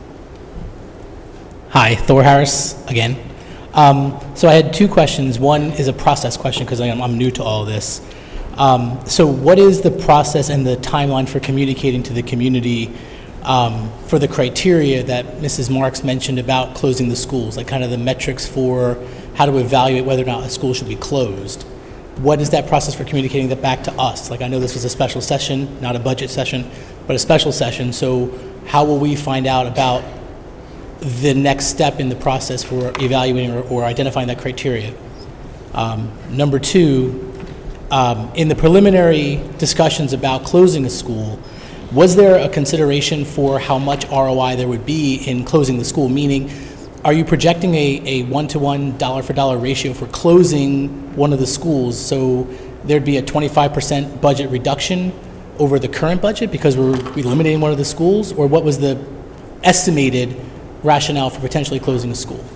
Hi, Thor Harris again. Um, so I had two questions. One is a process question because I'm, I'm new to all this. Um, so what is the process and the timeline for communicating to the community um, for the criteria that Missus Marks mentioned about closing the schools, like kind of the metrics for how to evaluate whether or not a school should be closed? What is that process for communicating that back to us? Like, I know this was a special session, not a budget session, but a special session. So how will we find out about the next step in the process for evaluating or, or identifying that criteria? Um, number two, um, in the preliminary discussions about closing a school, was there a consideration for how much R O I there would be in closing the school? Meaning, are you projecting a, a one-to-one, dollar-for-dollar ratio for closing one of the schools, so there'd be a twenty-five percent budget reduction over the current budget because we're eliminating one of the schools? Or what was the estimated rationale for potentially closing a school?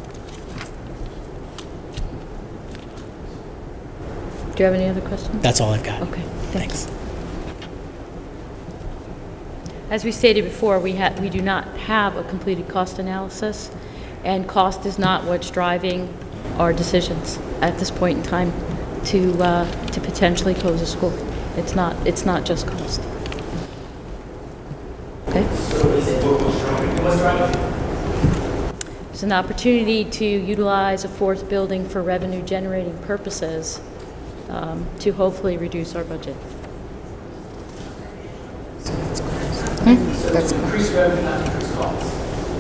Do you have any other questions? That's all I've got. Okay, thanks. As we stated before, we ha we do not have a completed cost analysis, and cost is not what's driving our decisions at this point in time to uh, to potentially close a school. It's not. It's not just cost. Okay. So is it what's driving? It's an opportunity to utilize a fourth building for revenue-generating purposes um, to hopefully reduce our budget. Hmm? So that's increase revenue, not increase costs.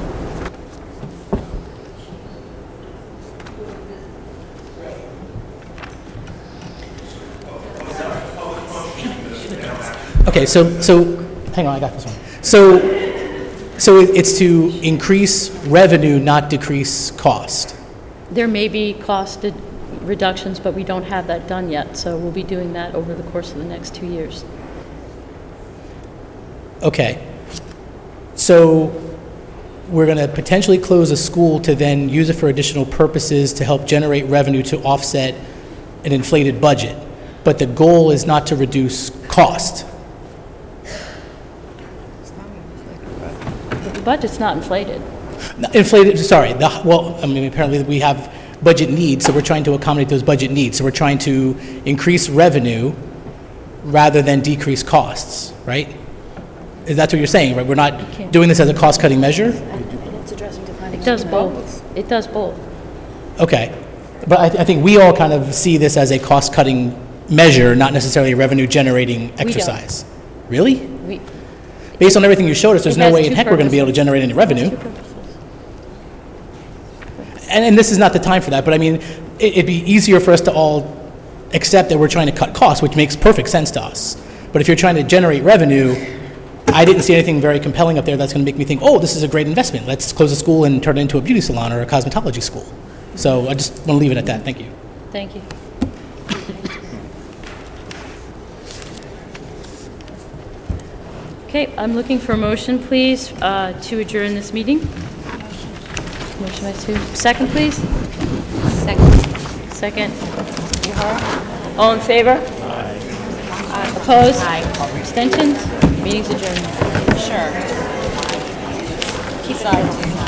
Okay, so so hang on, I got this one. So so it's to increase revenue, not decrease cost. There may be cost reductions, but we don't have that done yet, so we'll be doing that over the course of the next two years. Okay. So we're going to potentially close a school to then use it for additional purposes to help generate revenue to offset an inflated budget. But the goal is not to reduce cost. The budget's not inflated. Inflated, sorry. The, well, I mean, apparently we have budget needs, so we're trying to accommodate those budget needs. So we're trying to increase revenue rather than decrease costs, right? Is that what you're saying, right? We're not doing this as a cost-cutting measure? It does both. It does both. Okay. But I, th I think we all kind of see this as a cost-cutting measure, not necessarily a revenue-generating exercise. Really? We, Based on everything you showed us, there's It no has way in two heck we're going to be able to generate any revenue. And, and this is not the time for that, but I mean, it, it'd be easier for us to all accept that we're trying to cut costs, which makes perfect sense to us. But if you're trying to generate revenue, I didn't see anything very compelling up there that's going to make me think, oh, this is a great investment. Let's close a school and turn it into a beauty salon or a cosmetology school. So I just want to leave it at that. Thank you. Thank you. Okay, I'm looking for a motion, please, uh, to adjourn this meeting. Motion by Sue. Second, please. Second. Second. All in favor? Aye. Opposed? Aye. Abstentions? Meeting's adjourned. Sure. Keep silent.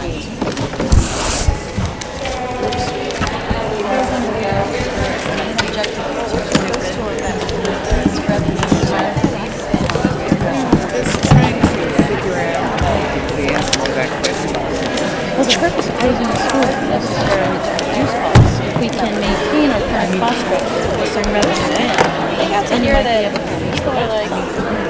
Well, the purpose of closing the school is necessarily to reduce costs. If we can maintain our current cost structure with some revenue in, then you might be able to. People are like,